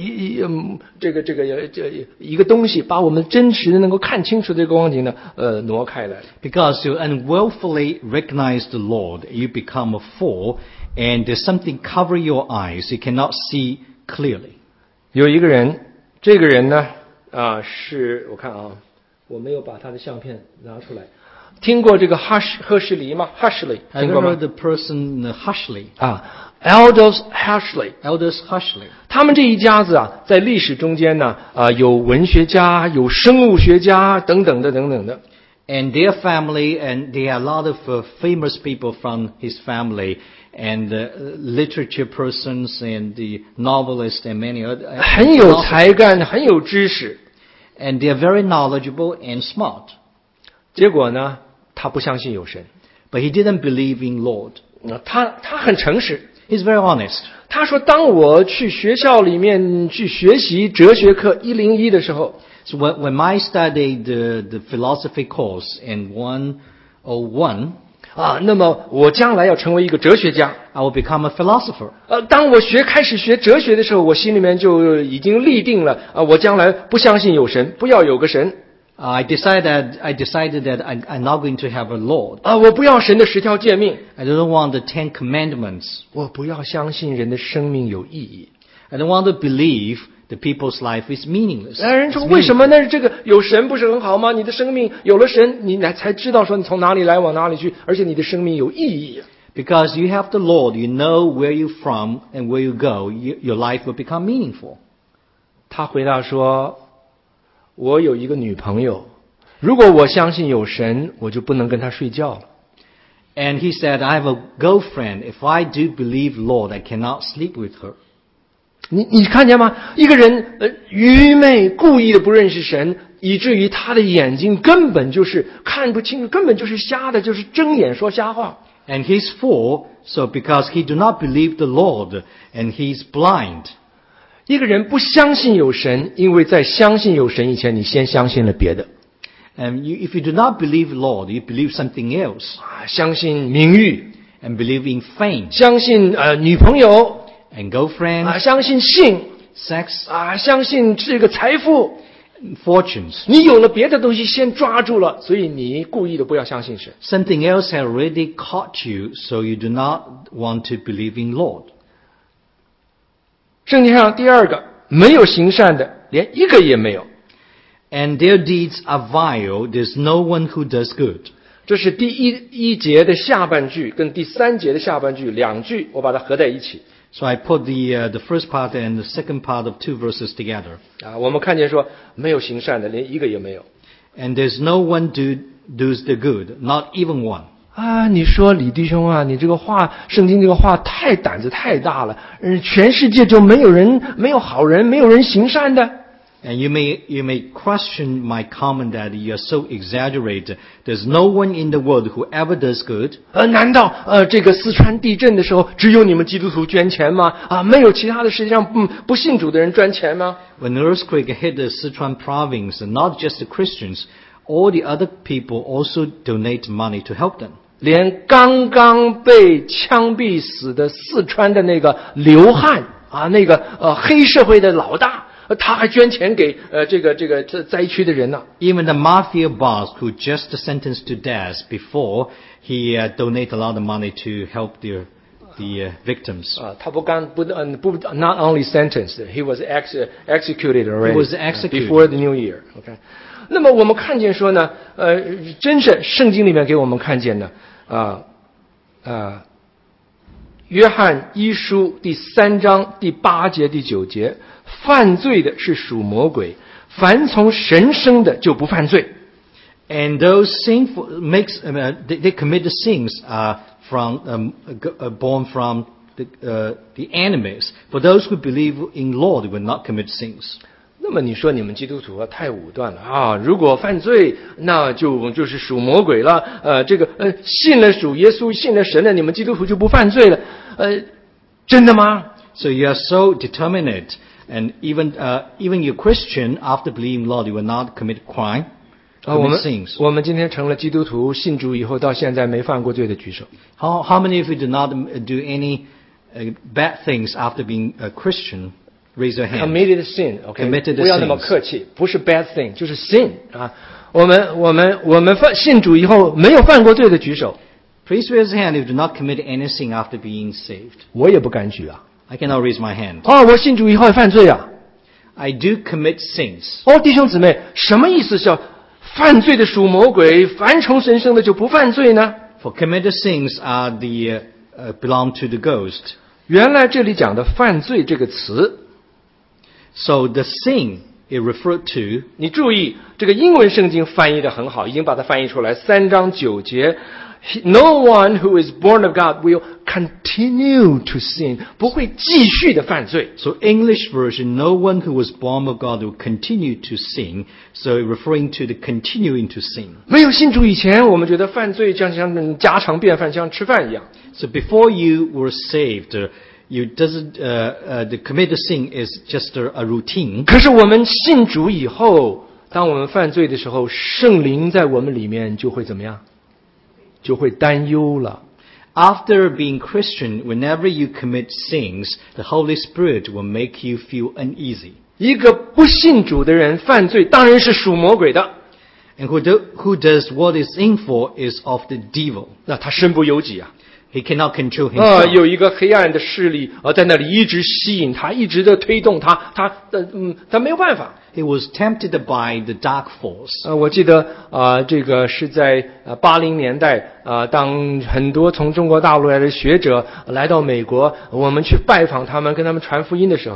一个东西，把我们真实的能够看清楚的这个光景呢，挪开来。 Because you unwillfully recognize the Lord, you become a fool, and there's something covering your eyes. You cannot see clearly. 有一个人，这个人呢？是我看我没有把他的相片拿出来。听过这个赫胥黎吗 ？Huxley 听过吗 Have you heard the person Huxley? Aldous Huxley. Aldous Huxley. 他们这一家子在历史中间呢，有文学家，有生物学家等等的。 And their family, and there are a lot of famous people from his family, and literature persons, and the novelists, and many other. 很有才干，很有知识。 And they are very knowledgeable and smart. 结果呢，他不相信有神。 But he didn't believe in Lord. 他很诚实。 He's very honest. 他说：“当我去学校里面去学习哲学课101的时候。” So when I studied the philosophy course in 101, 那么我将来要成为一个哲学家。 I will become a philosopher. 当我开始学哲学的时候，我心里面就已经立定了我将来不相信有神，不要有个神。 I decided that I'm not going to have a Lord. 我不要神的10条诫命。 I don't want the 10 commandments. 我不要相信人的生命有意义。 I don't want to believe the people's life is meaningless. 人说为什么呢？这个有神不是很好吗？你的生命有了神，你才知道说你从哪里来往哪里去，而且你的生命有意义。 Because you have the Lord, you know where you're from and where you go, your life will become meaningful. 他回答说：“我有一个女朋友，如果我相信有神，我就不能跟她睡觉了。” And he said, I have a girlfriend. If I do believe Lord, I cannot sleep with her. 你看见吗？一个人愚昧，故意的不认识神，以至于他的眼睛根本就是看不清楚，根本就是瞎的，就是睁眼说瞎话。 And he's full, so because he do not believe the Lord, and he's blind. 一个人不相信有神，因为在相信有神以前，你先相信了别的。 And if you do not believe Lord, you believe something else. 相信名誉， And believe in fame, 相信女朋友， and girlfriend, 相信性， sex, 相信这个财富。 fortunes. 你有了别的东西先抓住了，所以你故意的不要相信神。 Something else has already caught you, so you do not want to believe in Lord. 圣经上第二个，没有行善的，连一个也没有。 And their deeds are vile. There's no one who does good. 这是第一节的下半句跟第3节的下半句两句，我把它合在一起。 So I put the first part and the second part of 2 verses together. 我们看见说没有行善的，连一个也没有。 And there's no one does the good, not even one. 你说李弟兄啊，你这个话，圣经这个话胆子太大了。全世界就没有好人，没有人行善的。 And you may question my comment that you are so exaggerated. There's no one in the world who ever does good. 难道这个四川地震的时候，只有你们基督徒捐钱吗？没有其他的世界上不信主的人捐钱吗？ When the earthquake hit the Sichuan province, and not just the Christians, all the other people also donate money to help them. 连刚刚被枪毙死的四川的那个刘汉那个黑社会的老大。他还捐钱给这灾区的人呢。 Even the mafia boss who just sentenced to death before, he donate a lot of money to help the victims. 他不 not only sentenced, he was executed already. He was executed before the New Year. OK. 那么我们看见说呢，真是圣经里面给我们看见的约翰一书第3章第8节第9节，犯罪的是属魔鬼，凡从神生的就不犯罪。 And those sinful they commit the sins born from the enemies. For those who believe in Lord will not commit sins. 那么你说你们基督徒太武断了如果犯罪，那就是属魔鬼了。信了主耶稣，信了神了，你们基督徒就不犯罪了。真的吗？ So you are so determined, and even you're Christian, after believing Lord, you will not commit crime, commit sins. 我们今天成了基督徒，信主以后到现在没犯过罪的举手。 How many of you do not do any bad things after being a Christian? Raise your hand. Committed sin, OK， Committed 不要那么客气，不是 bad thing， 就是 sin 我们信主以后没有犯过罪的举手。 Please raise your hand if you do not commit any sin after being saved. 我也不敢举 I cannot raise my hand. 我信主以后犯罪 I do commit sins. 弟兄姊妹，什么意思叫犯罪的属魔鬼，凡从神生的就不犯罪呢？ For committed sins are belong to the ghost. 原来这里讲的犯罪这个词。 So the sin it referred to. 你注意，这个英文圣经翻译得很好，已经把它翻译出来。3章9节 ，No one who is born of God will continue to sin， 不会继续的犯罪。 So English version, no one who was born of God will continue to sin. So referring to the continuing to sin. 没有信主以前，我们觉得犯罪像家常便饭，像吃饭一样。 So before you were saved, the committed sin is just a routine. 可是我们信主以后，当我们犯罪的时候，圣灵在我们里面就会怎么样？就会担忧了。 After being Christian, whenever you commit sins, the Holy Spirit will make you feel uneasy. 一个不信主的人犯罪，当然是属魔鬼的。 And who does what is sinful is of the devil. 那他身不由己 He cannot control himself. 有一个黑暗的势力在那里一直吸引他，一直的推动他，他没有办法。 He was tempted by the dark force. 我记得这个是在80年代当很多从中国大陆来的学者来到美国，我们去拜访他们，跟他们传福音的时候。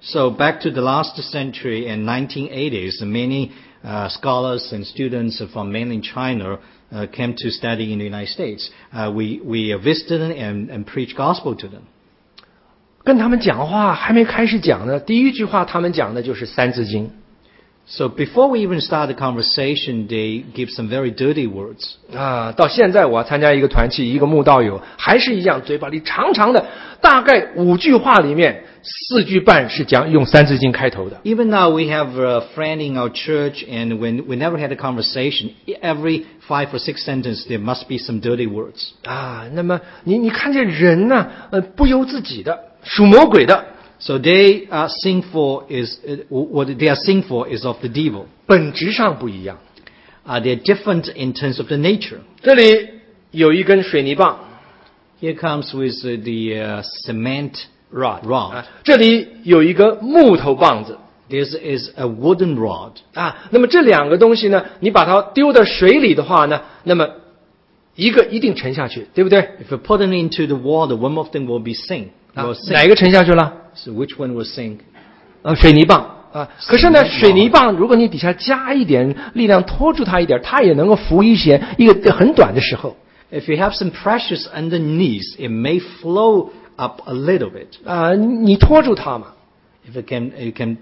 So back to the last century in 1980s, many scholars and students from mainland China came to study in the United States. We visited and preached gospel to them. 跟他们讲话还没开始讲呢，第一句话他们讲的就是三字经。 So before we even start the conversation, they give some very dirty words. 啊，到现在我参加一个团契，一个慕道友，还是一样，嘴巴里长长的，大概5句话里面4句半是讲用三字经开头的。 Even now we have a friend in our church, and when we never had a conversation, every 5 or 6 sentences there must be some dirty words. 啊，那么你看这人呢，不由自己的，属魔鬼的。 So they are sinful is what they are sinful is of the devil. 本质上不一样。 They're different in terms of the nature. 这里有一根水泥棒 Here comes with the cement rod. 这里有一个木头棒子 This is a wooden rod. 那么这两个东西呢，你把它丢到水里的话呢，那么一个一定沉下去，对不对？ If you put it into the water, one of them will be sink. 哪一个沉下去了？ So which one will sink? 水泥棒可是呢，水泥棒如果你底下加一点力量拖住它一点，它也能够浮一些，一个很短的时候。 If you have some pressures underneath, it may flow up a little bit. 你拖住它嘛。 If you can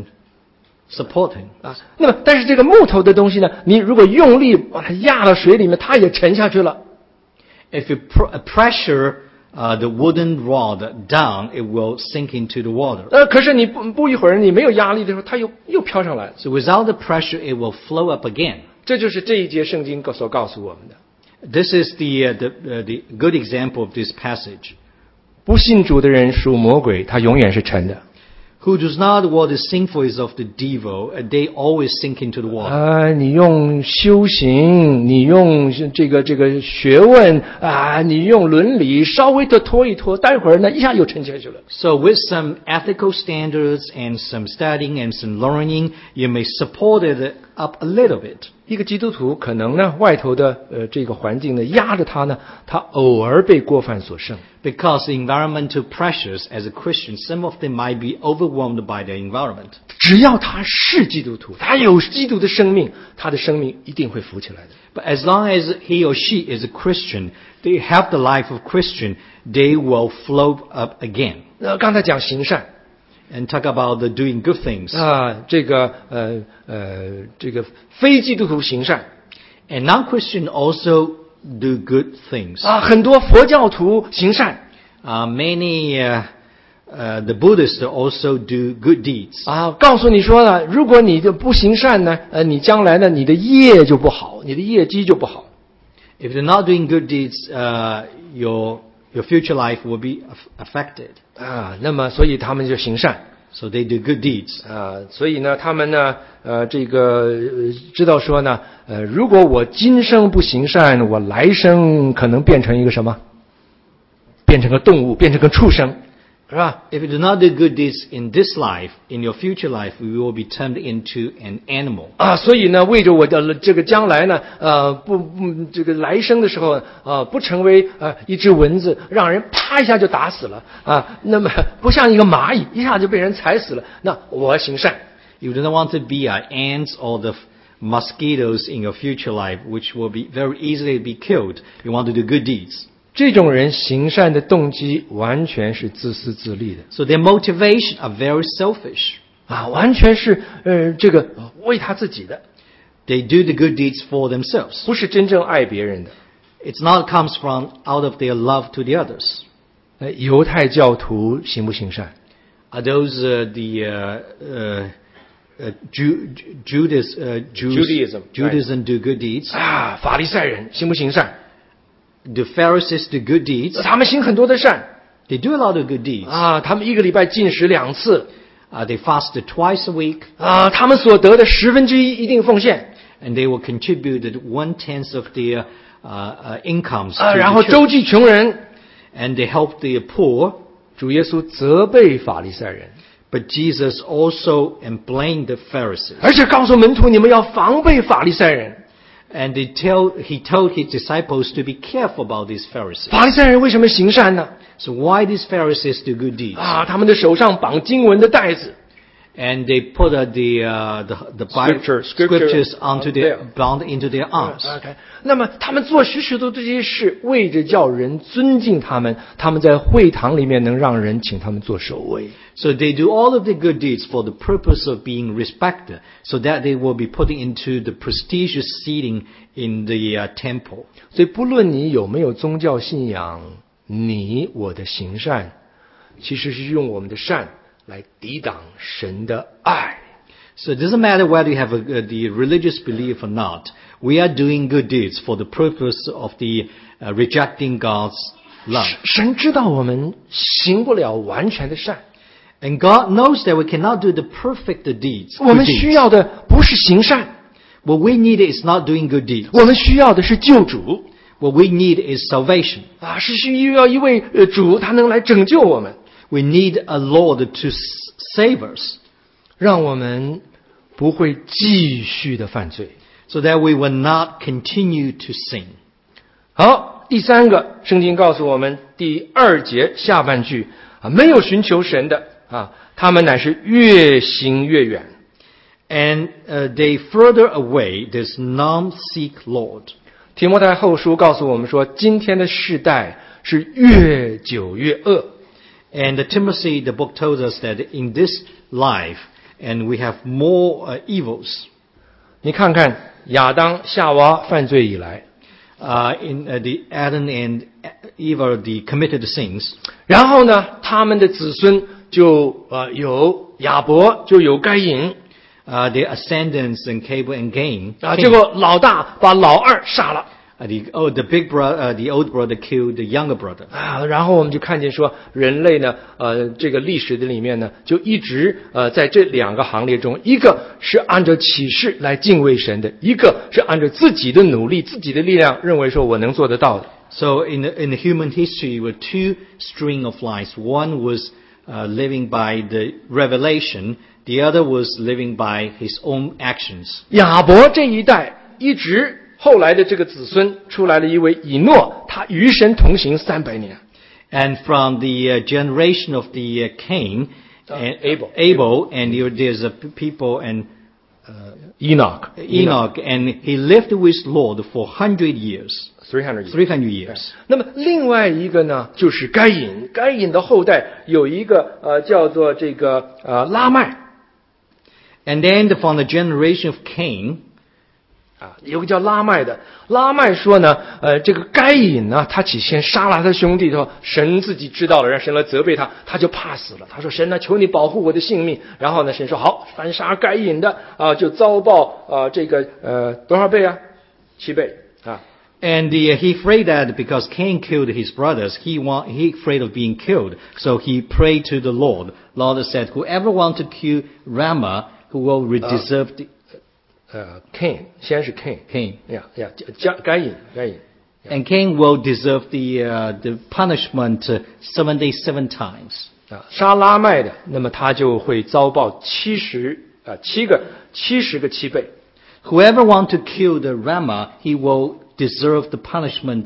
support him. 那么但是这个木头的东西呢，你如果用力把它压到水里面，它也沉下去了。 If you pressure the wooden rod down, it will sink into the water. 可是你不一会儿，你没有压力的时候，它又飘上来。 So without the pressure, it will flow up again. 这就是这一节圣经所告诉我们的。 This is the good example of this passage. 不信主的人属魔鬼，他永远是沉的。 Who does not what is sinful is of the devil, they always sink into the water. 你用修行，你用这个学问你用伦理稍微的拖一拖，待会儿呢一下又沉下去了。 So with some ethical standards and some studying and some learning, you may support it up a little bit. 一个基督徒可能呢外头的这个环境呢压着他呢，他偶尔被过犯所胜。 Because the environmental pressures as a Christian, some of them might be overwhelmed by the environment. 只要他是基督徒，他有基督的生命，他的生命一定会浮起来的。 But as long as he or she is a Christian, they have the life of Christian, they will float up again. 刚才讲行善 And talk about the doing good things. 这个非基督徒行善 And non-Christian also do good things. 很多佛教徒行善 Many the Buddhists also do good deeds. 告诉你说了，如果你就不行善呢，你将来呢你的业就不好，你的业绩就不好。 If you're not doing good deeds, your future life will be affected. 那么所以他们就行善。 So they do good deeds. 所以呢，他们呢，知道说呢，如果我今生不行善，我来生可能变成一个什么？变成个动物，变成个畜生，是吧？ If you do not do good deeds in this life, in your future life, you will be turned into an animal. 所以呢，为着我的这个将来呢，这个来生的时候，不成为一只蚊子，让人啪一下就打死了那么不像一个蚂蚁，一下就被人踩死了。那我行善。 You do not want to be ants or the mosquitoes in your future life, which will be very easily be killed. You want to do good deeds. 这种人行善的动机完全是自私自利的。 So their motivation are very selfish. 完全是这个为他自己的， They do the good deeds for themselves. 不是真正爱别人的。 It's not comes from out of their love to the others. 犹太教徒行不行善？ Are those Judaism do good deeds? 法利赛人行不行善？ Do Pharisees do good deeds? 他们行很多的善 They do a lot of good deeds. 他们一个礼拜禁食2次 They fast twice a week. 他们所得的1/10一定奉献 And they will contribute 1/10 of their incomes. 然后周济穷人 And they help the poor. 主耶稣责备法利赛人 But Jesus also blamed the Pharisees. 而且告诉门徒你们要防备法利赛人 And he told his disciples to be careful about these Pharisees. 法利赛人为什么行善呢？ So why these Pharisees do good deeds? 他们的手上绑经文的带子， And they put the Bible, scriptures bound into their arms. OK， 那么他们做许多这些事，为着叫人尊敬他们，他们在会堂里面能让人请他们做守卫。 So they do all of the good deeds for the purpose of being respected, so that they will be put into the prestigious seating in the temple. 所以不论你有没有宗教信仰，我的行善，其实是用我们的善来抵挡神的爱。 So it doesn't matter whether you have the religious belief or not. We are doing good deeds for the purpose of the rejecting God's love. 神知道我们行不了完全的善， And God knows that we cannot do the perfect deeds. 我们需要的不是行善， What we need is not doing good deeds. 我们需要的是救主。 What we need is salvation. 是需要一位主，他能来拯救我们， We need a Lord to save us, 让我们不会继续的犯罪。 so that we will not continue to sin. 好，第三个，圣经告诉我们第2节下半句没有寻求神的他们乃是越行越远。 And they further away, does none seek Lord. 提摩太后书告诉我们说，今天的世代是越久越恶。 And Timothy, the book tells us that in this life, and we have more evils. 你看看亚当夏娃犯罪以来， In the Adam and Eve, they committed sins. 然后呢，他们的子孙就有亚伯，就有该隐。 Their ascendants and Abel and Cain. 结果老大把老二杀了。 The big brother, the old brother killed the younger brother. 然后我们就看见说，人类呢，这个历史的里面呢，就一直在这2个行列中，一个是按照启示来敬畏神的，一个是按照自己的努力、自己的力量，认为说我能做得到的。 So in the human history, were two string of lives. One was living by the revelation. The other was living by his own actions. 亚伯这一代一直后来的这个子孙出来了一位以诺，他与神同行300年。 And from the generation of the Cain, and Abel, and there's a people and Enoch, and he lived with Lord for 100 years. 300 years. 那么另外一个呢，就是该隐。该隐的后代有一个叫做这个拉麦。 And then from the generation of Cain, 有个叫拉麦的。拉麦说呢，这个该隐呢，他起先杀了他的兄弟，说神自己知道了，让神来责备他，他就怕死了。他说神呢，求你保护我的性命。然后呢，神说好，凡杀该隐的就遭报这个多少倍啊？7倍啊。 And he afraid that because Cain killed his brothers, he afraid of being killed. So he prayed to the Lord. Lord said, whoever want to kill Rama, who will deserve the Cain 先是 Cain 该隐 and Cain will deserve the punishment 77 times. 杀拉麦的，那么他就会遭报70个7倍。 Whoever want to kill the Rama, he will deserve the punishment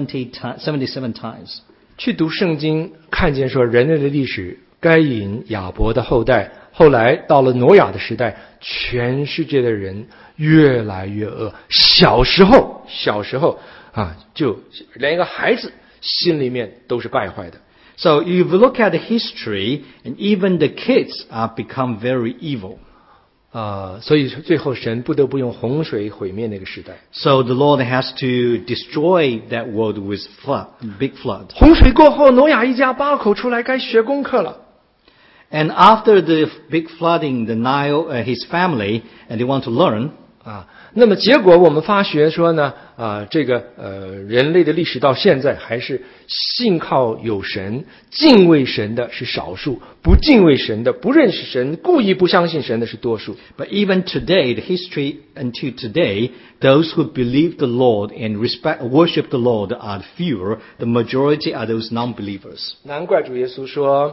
77 times. 去读圣经，看见说人类的历史，该隐、亚伯的后代，后来到了挪亚的时代，全世界的人越来越恶。小时候就连一个孩子心里面都是败坏的。 So if you look at the history, and even the kids are become very evil. 所以最后神不得不用洪水毁灭那个时代。 So the Lord has to destroy that world with big flood. 洪水过后，挪亚一家8口出来该学功课了。 And after the big flooding, the Nile, his family, and they want to learn. 那么结果我们发觉说呢，这个人类的历史到现在还是信靠有神、敬畏神的是少数，不敬畏神的、不认识神、故意不相信神的是多数。 But even today, the history until today, those who believe the Lord and worship the Lord are fewer. The majority are those non-believers. 难怪主耶稣说，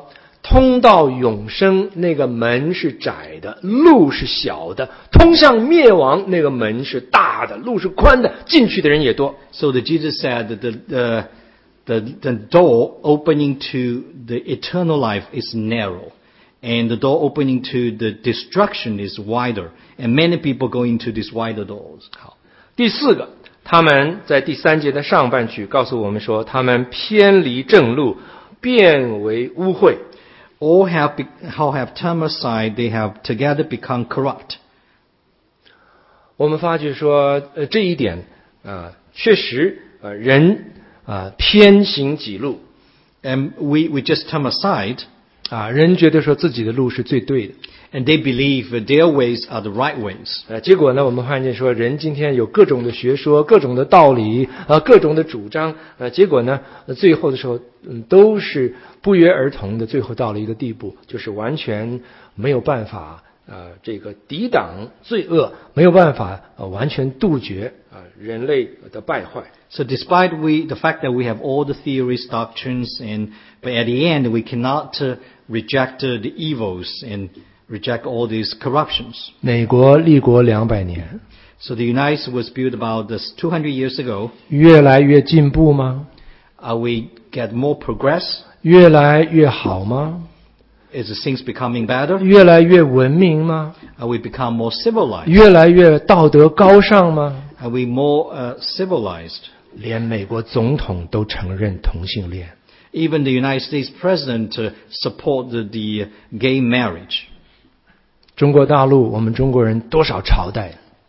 通到永生那个门是窄的，路是小的；通向灭亡那个门是大的，路是宽的，进去的人也多。 So Jesus said that the door opening to the eternal life is narrow, and the door opening to the destruction is wider, and many people go into these wider doors. 好，第四个，他们在第3节的上半句告诉我们说，他们偏离正路，变为污秽。 All have turned aside, they have together become corrupt. 我们发觉说，这一点确实人偏行己路。 And we just turn aside. 人觉得说自己的路是最对的。 And they believe that their ways are the right ways. 结果呢，我们发现说，人今天有各种的学说、各种的道理、各种的主张，结果呢，最后的时候，都是不约而同的，最后到了一个地步，就是完全没有办法这个抵挡罪恶，没有办法完全杜绝人类的败坏。 So despite the fact that we have all the theories, doctrines, but at the end we cannot reject the evils and reject all these corruptions. 美国立国200年。 So the United States was built about 200 years ago. 越来越进步吗？ Are we get more progress? 越来越好吗？ Is the things becoming better? 越来越文明吗？ Are we become more civilized? 越来越道德高尚吗？ Are we more civilized? 连美国总统都承认同性恋。 Even the United States president support the gay marriage. 中国大陆，我们中国人多少朝代？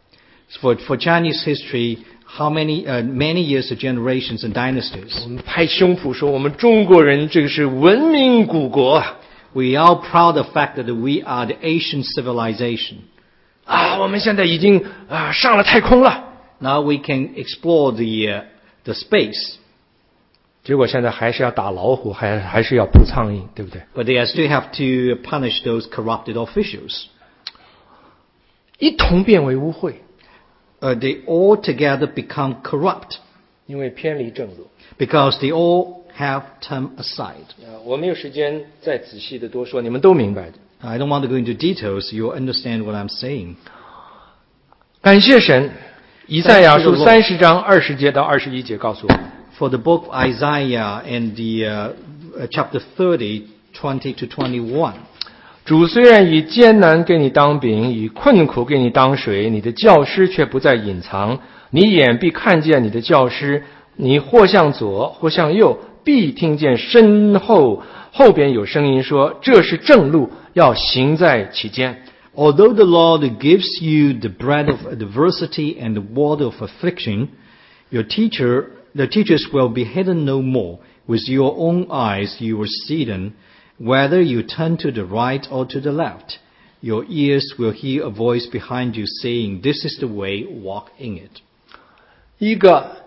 For Chinese history, how many years of generations and dynasties? 我们拍胸脯说，我们中国人这个是文明古国。 We are proud of the fact that we are the Asian civilization. 我们现在已经上了太空了。 Now we can explore the space. 结果现在还是要打老虎，还是要扑苍蝇，对不对？ But they still have to punish those corrupted officials. 一同变为污秽。 They all together become corrupt. 因为偏离正路。 Because they all have turned aside. 我没有时间再仔细的多说，你们都明白的。 I don't want to go into details. You'll understand what I'm saying. 感谢神，以赛亚书30章20节到21节告诉我们。 For the book of Isaiah and the chapter 30, 20 to 21. 主虽然以艰难给你当饼，以困苦给你当水，你的教师却不再隐藏。你眼必看见你的教师，你或向左，或向右，必听见身后边有声音说：“这是正路，要行在其间。” Although the Lord gives you the bread of adversity and the water of affliction, the teachers will be hidden no more. With your own eyes you will see them, whether you turn to the right or to the left. Your ears will hear a voice behind you saying, "This is the way, walk in it." 一个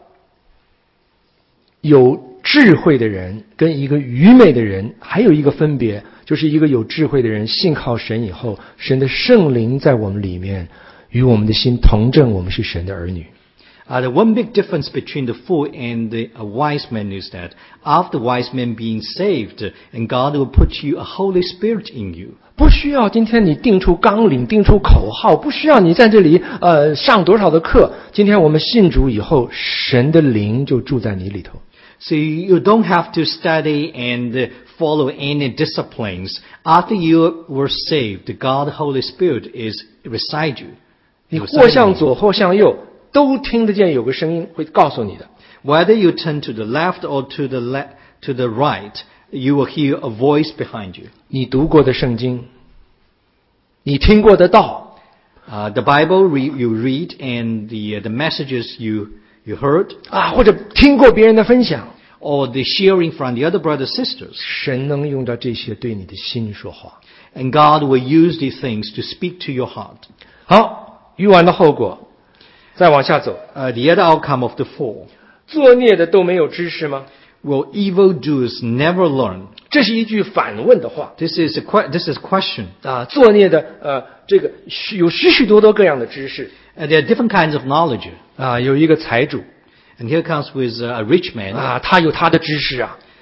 有智慧的人跟一个愚昧的人还有一个分别，就是一个有智慧的人信靠神以后，神的圣灵在我们里面与我们的心同证，我们是神的儿女。 The one big difference between the fool and the wise man is that after wise man being saved, and God will put you a Holy Spirit in you. 不需要今天你定出纲领、定出口号，不需要你在这里上多少的课。今天我们信主以后，神的灵就住在你里头。 So you don't have to study and follow any disciplines. After you were saved, God, the Holy Spirit is beside you. 你或向左或向右，都听得见有个声音会告诉你的。 Whether you turn to the left or to the right, you will hear a voice behind you. 你读过的圣经，你听过的道 ，the Bible you read and the messages you heard, 或者听过别人的分享 or the sharing from the other brothers sisters. 神能用到这些对你的心说话。 And God will use these things to speak to your heart. 好，愚顽的后果，再往下走。 The other outcome of the fall. 作孽的都没有知识吗？ Will evildoers never learn? 这是一句反问的话。 This is question. 作孽的这个有许多各样的知识。 There are different kinds of knowledge. 有一个财主。 And here comes with a rich man. 他有他的知识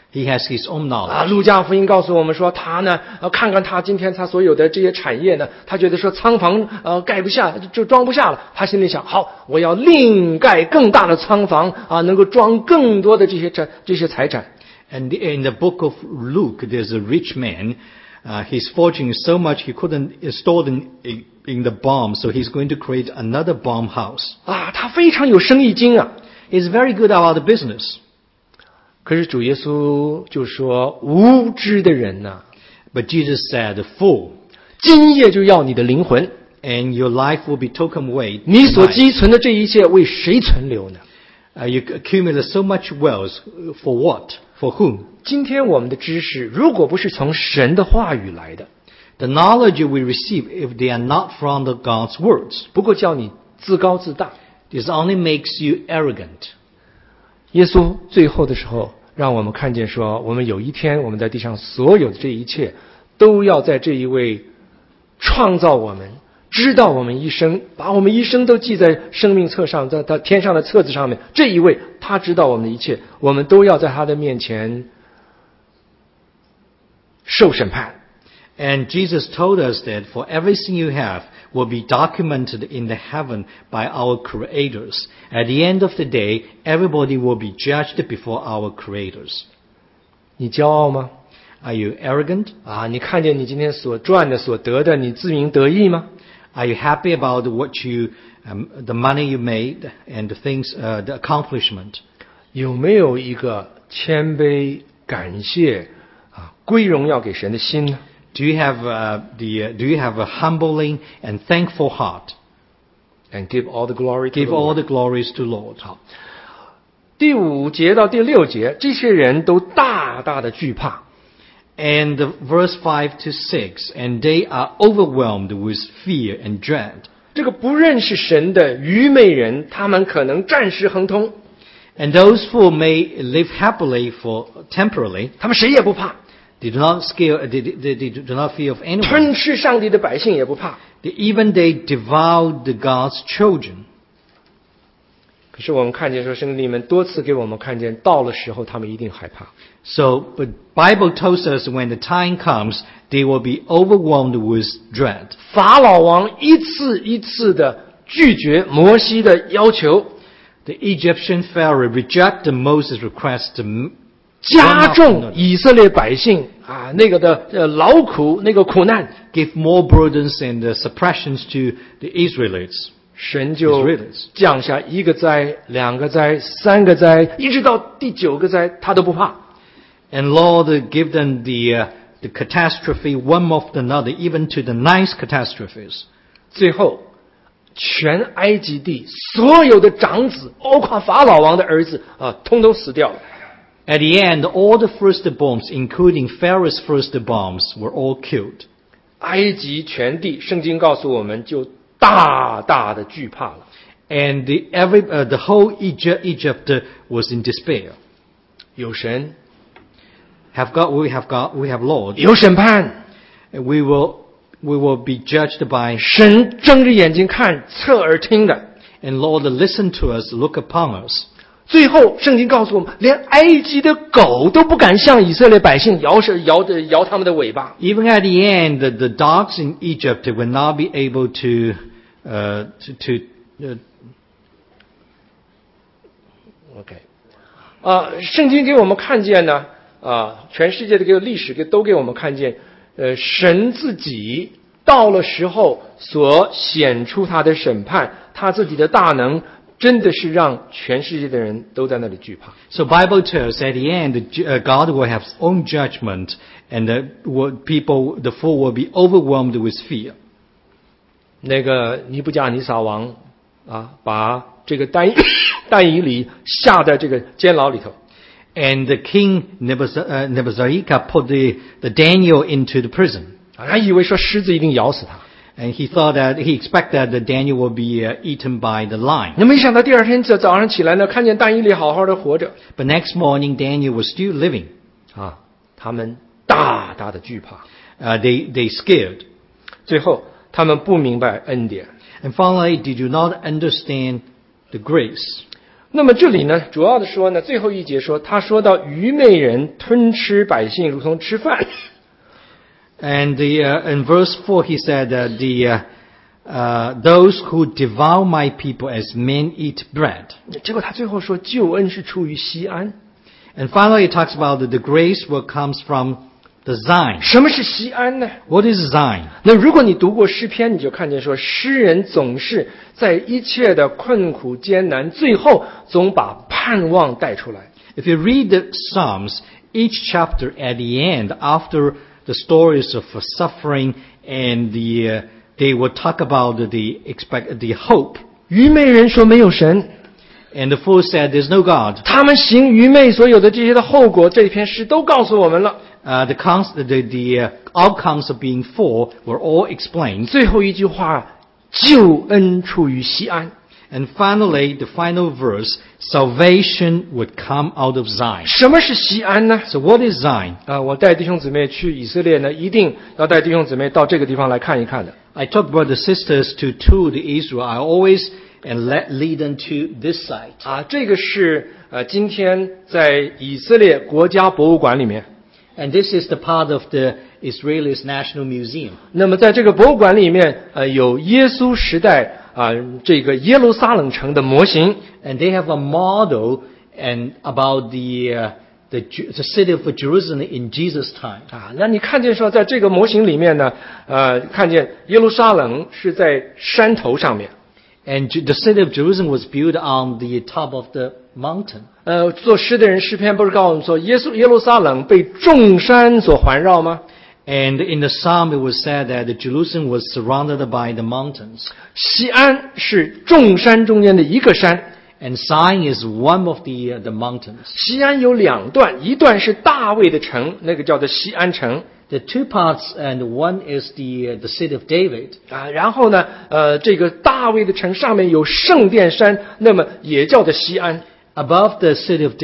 He has his own knowledge. 路加福音告诉我们说，他呢，看看他今天他所有的这些产业呢，他觉得说仓房盖不下，就装不下了。他心里想，好，我要另盖更大的仓房能够装更多的这些财产。 And in the book of Luke, there's a rich man. His fortune is so much he couldn't store in the bomb, so he's going to create another bomb house. 他非常有生意经啊。 He's very good about the business. 可是主耶稣就说，无知的人呐。 But Jesus said, "Fool, 今夜就要你的灵魂 and your life will be taken away. 你所 tonight. 积存的这一切为谁存留呢？ You accumulate so much wealth for what? For whom?" 今天我们的知识，如果不是从神的话语来的， The knowledge we receive, if they are not from the God's words, 不过叫你自高自大。 this only makes you arrogant. 耶稣最后的时候，让我们看见说，我们有一天，我们在地上所有的这一切，都要在这一位创造我们、知道我们一生、把我们一生都记在生命册上，在他天上的册子上面，这一位他知道我们的一切，我们都要在他的面前受审判。 And Jesus told us that for everything you have will be documented in the heaven by our creators. At the end of the day, everybody will be judged before our creators. 你骄傲吗？ Are you arrogant? 你看见你今天所赚的、所得的，你自鸣得意吗？ Are you happy about what the money you made and the things, the accomplishment? 有没有一个谦卑、感谢归荣耀给神的心呢？ Do you have a humbling and thankful heart? And give all the glory to Give the all Lord. the glories to Lord. 第5节到第6节，这些人都大大的惧怕。 And verse 5 to 6, and they are overwhelmed with fear and dread. 这个不认识神的愚昧人，他们可能暂时亨通， And those who may live happily for temporarily, 他们谁也不怕， they do not fear of anyone. 吞吃上帝的百姓也不怕。 Even they devour the God's children. 可是我们看见说，圣经里面多次给我们看见，到了时候他们一定害怕。 So, but Bible tells us when the time comes, they will be overwhelmed with dread. 法老王一次一次的拒绝摩西的要求， The Egyptian Pharaoh rejected Moses' request to 加重以色列百姓那个的劳苦，那个苦难， give more burdens and suppressions to the Israelites. 神就降下1个灾、2个灾、3个灾，一直到第9个灾，他都不怕。 And Lord give them the catastrophe one after another, even to the 9th catastrophes. 最后，全埃及地所有的长子，包括法老王的儿子通通死掉了。 At the end, all the firstborns, including Pharaoh's firstborns, were all killed. 埃及全地，圣经告诉我们，就大大的惧怕了。 And the whole Egypt was in despair. 有神， We have Lord. 有审判， And we will be judged by. 神睁着眼睛看，侧耳听的。 And Lord, listen to us, look upon us. 最后，圣经告诉我们，连埃及的狗都不敢向以色列百姓摇他们的尾巴。 Even at the end, the dogs in Egypt will not be able to OK，圣经给我们看见呢，全世界的这个历史都给我们看见，神自己到了时候所显出他的审判，他自己的大能。真的是让全世界的人都在那里惧怕。 So Bible tells at the end, God will have his own judgment, and the fool will be overwhelmed with fear. 那个尼布甲尼撒王把这个但以理下在这个监牢里头。 And the king Nebuchadnezzar put the Daniel into the prison. 他以为说狮子一定咬死他。 And he expected that Daniel will be eaten by the lion. 那没想到第二天早上起来呢，看见但以理好好的活着。 But next morning, Daniel was still living. 他们大大的惧怕。 They scared. 最后，他们不明白恩典。 And finally, they do not understand the grace. 那么这里呢，主要的说呢，最后一节说，他说到愚昧人吞吃百姓如同吃饭。 And in verse 4 he said that those who devour my people as men eat bread. 结果他最后说，救恩是出于西安。 And finally, it talks about that the grace will comes from the Zion. 什么是西安呢？ What is Zion? 那如果你读过诗篇，你就看见说，诗人总是在一切的困苦艰难，最后总把盼望带出来。 If you read the Psalms, each chapter at the end, after the stories of suffering and they will talk about the hope. 愚昧人说没有神。 And the fool said, "There's no God." 他们行愚昧所有的这些的后果，这篇诗都告诉我们了。 The outcomes of being full were all explained. 最后一句话，救恩出于西安。 And finally, the final verse, salvation would come out of Zion. 什么是西安呢？ So what is Zion? 我带弟兄姊妹去以色列呢，一定要带弟兄姊妹到这个地方来看一看的。 I took brothers and sisters to tour the Israel. I always lead them to this site. 这个是今天在以色列国家博物馆里面。 And this is the part of the Israelis National Museum. 那么在这个博物馆里面，有耶稣时代这个耶路撒冷城的模型。 And they have a model and about the city of Jerusalem in Jesus' time. 那你看见说，在这个模型里面呢，看见耶路撒冷是在山头上面。 And the city of Jerusalem was built on the top of the mountain. 作诗的人诗篇不是告诉我们说，耶路撒冷被众山所环绕吗？ And in the psalm it was said that Jerusalem was surrounded by the mountains. 西安是众山中间的一个山。 And Zion is one of the mountains. 西安有两段，一段是大卫的城，那个叫做西安城。 The two parts, and one is the city of David. 然后呢，这个大卫的城上面有圣殿山，那么也叫做西安。 Above the city of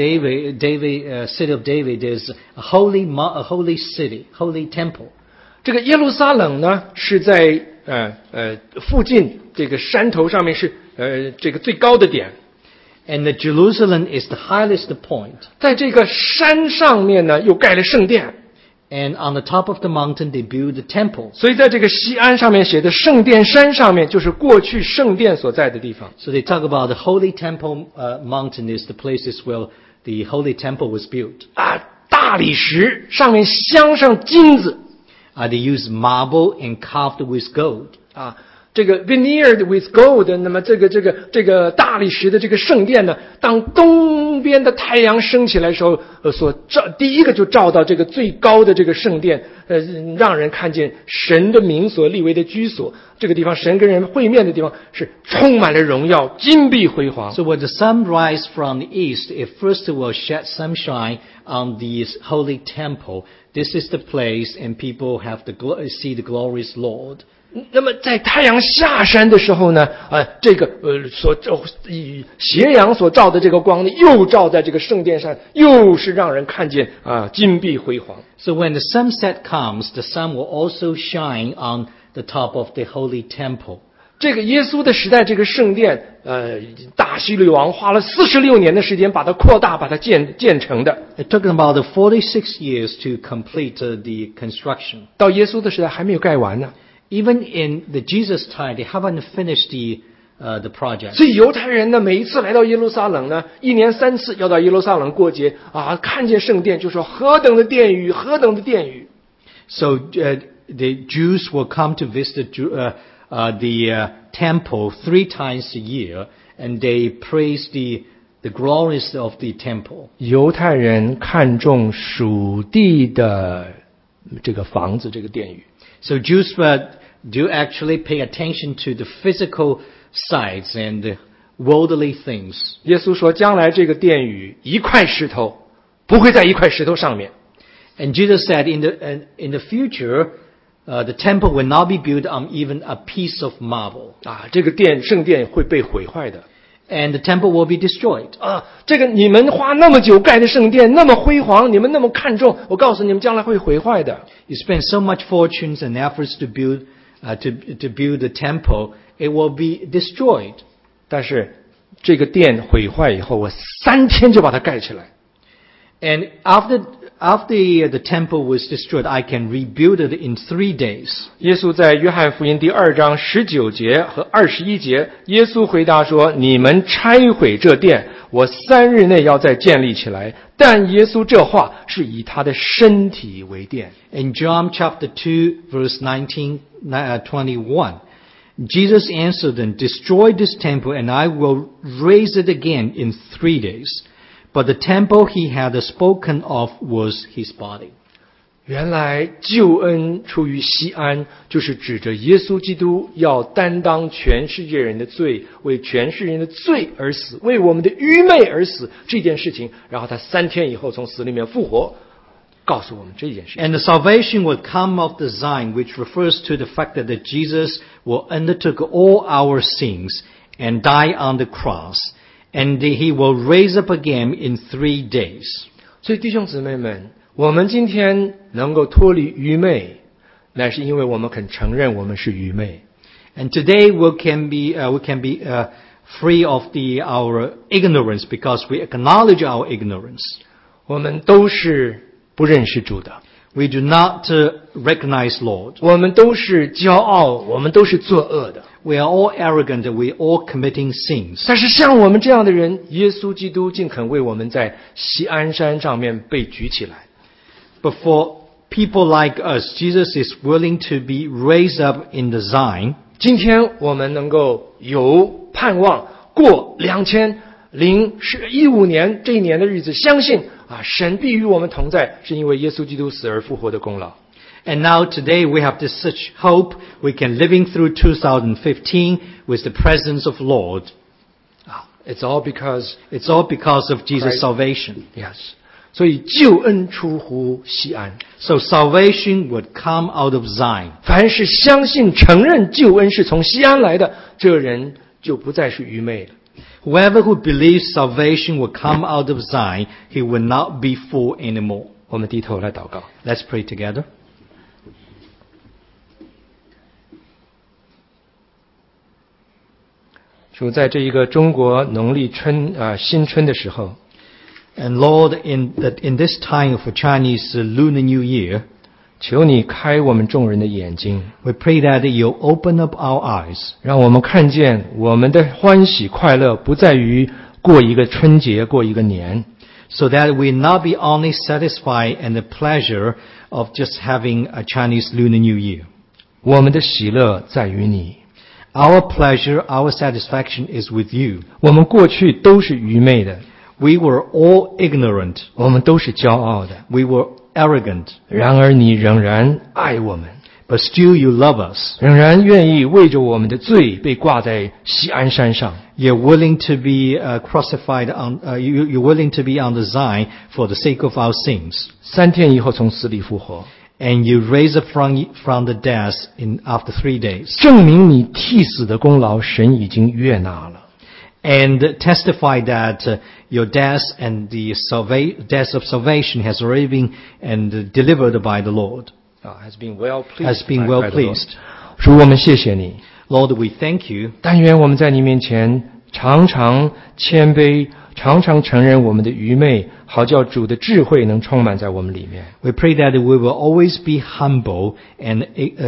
city of David is a holy city, holy temple. 这个耶路撒冷呢，是在附近这个山头上面是这个最高的点。 And the Jerusalem is the highest point. 在这个山上面呢，又盖了圣殿。 And on the top of the mountain, they build the temple. 所以在这个西安上面写的圣殿山上面，就是过去圣殿所在的地方。 So they talk about the holy temple mountain is the places where the holy temple was built. 大理石上面镶上金子。 They use marble and carved with gold. 这个 veneered with gold， 那么这个大理石的这个圣殿呢，当东边的太阳升起来的时候，第一个就照到这个最高的这个圣殿，让人看见神的名所立为的居所。这个地方，神跟人会面的地方，是充满了荣耀，金碧辉煌。 So when the sun rises from the east, it first will shed sunshine on the holy temple. This is the place, and people have to see the glorious Lord. 那么在太阳下山的时候呢，这个斜阳所照的这个光呢，又照在这个圣殿上，又是让人看见金碧辉煌。 So when the sunset comes, the sun will also shine on the top of the holy temple. 这个耶稣的时代，这个圣殿，大希律王花了46年的时间把它扩大，把它建成的。 It took about 46 years to complete the construction. 到耶稣的时代还没有盖完呢。 Even in the Jesus time, they haven't finished the project. 所以犹太人呢，每一次来到耶路撒冷呢，一年3次要到耶路撒冷过节看见圣殿就说何等的殿宇，何等的殿宇。 So the Jews will come to visit the temple 3 times a year, and they praise the glories of the temple. 犹太人看重属地的这个房子，这个殿宇。 So Jews do actually pay attention to the physical sides and the worldly things. 耶稣说，将来这个殿宇一块石头不会在一块石头上面。 And Jesus said, in the future, the temple will not be built on even a piece of marble. 这个圣殿会被毁坏的。 And the temple will be destroyed. 这个你们花那么久盖的圣殿，那么辉煌，你们那么看重，我告诉你们，将来会毁坏的。 You spend so much fortunes and efforts to build the temple, it will be destroyed. 但是这个殿毁坏以后，我3天就把它盖起来。 And after the temple was destroyed, I can rebuild it in 3 days. 耶稣在约翰福音第2章19节和21节，耶稣回答说：你们拆毁这殿，我3日内要再建立起来。但耶稣这话是以他的身体为殿。 In John chapter 2 verse 21, Jesus answered them, destroy this temple and I will raise it again in 3 days. But the temple he had spoken of was his body. 原来救恩出于西安，就是指着耶稣基督要担当全世界人的罪，为全世界人的罪而死，为我们的愚昧而死这件事情。然后他3天以后从死里面复活，告诉我们这件事情。 And the salvation will come of the Zion, which refers to the fact that Jesus will undertook all our sins and die on the cross. And he will raise up again in 3 days. 所以弟兄姊妹们，我们今天能够脱离愚昧，乃是因为我们肯承认我们是愚昧。 And today we can be free of our ignorance because we acknowledge our ignorance. 我们都是不认识主的， We do not recognize Lord. 我们都是骄傲，我们都是作恶的。 We are all arrogant. We are all committing sins. 但是像我们这样的人，耶稣基督竟肯为我们在锡安山上面被举起来。 But for people like us, Jesus is willing to be raised up in the Zion. 今天我们能够有盼望过2015年这一年的日子，相信神必与我们同在，是因为耶稣基督死而复活的功劳。 And now today we have this such hope. We can living through 2015 with the presence of Lord. It's all because of Jesus' Christ. salvation. Yes. 所以救恩出乎锡安。 So salvation would come out of Zion. 凡是相信承认救恩是从锡安来的，这人就不再是愚昧了。 Whoever who believes salvation will come out of Zion, he will not be fooled anymore. 我们低头来祷告。 Let's pray together. 主，在这一个中国农历新春的时候， And Lord, in this time of a Chinese Lunar New Year, 求你开我们众人的眼睛， we pray that you open up our eyes, 让我们看见我们的欢喜快乐不在于过一个春节，过一个年， so that we not be only satisfied and the pleasure of just having a Chinese Lunar New Year. 我们的喜乐在于你。 Our pleasure, our satisfaction is with you. 我们过去都是愚昧的， We were all ignorant. 我们都是骄傲的， We were arrogant. 然而你仍然爱我们， But still you love us. 仍然愿意为着我们的罪被挂在锡安山上。 You're willing to be crucified you're willing to be on the Zion for the sake of our sins. 3天以后从死里复活， And you raise up from the dead after 3 days. 证明你替死的功劳神已经悦纳了。 And testify that your death and the death of salvation has already been delivered by the Lord. Has been well pleased. Has been well pleased. 主，我们谢谢你。 Lord, we thank you. 但愿我们在你面前常常谦卑，常常承认我们的愚昧，好叫主的智慧能充满在我们里面。 We pray that we will always be humble and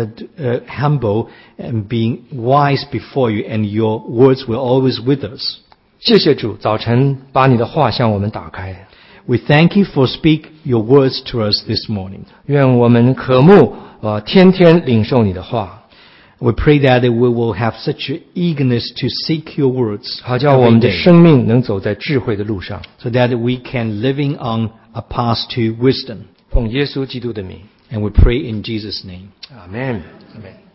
being wise before you, and your words will always with us. 谢谢主，早晨把你的话向我们打开。 We thank you for speak your words to us this morning. 愿我们渴慕天天领受你的话， We pray that we will have such eagerness to seek your words 好叫我 every 们的 day, 生命能走在智慧的路上。 so that we can living on a path to wisdom. 奉耶稣基督的名， And we pray in Jesus' name. 阿门。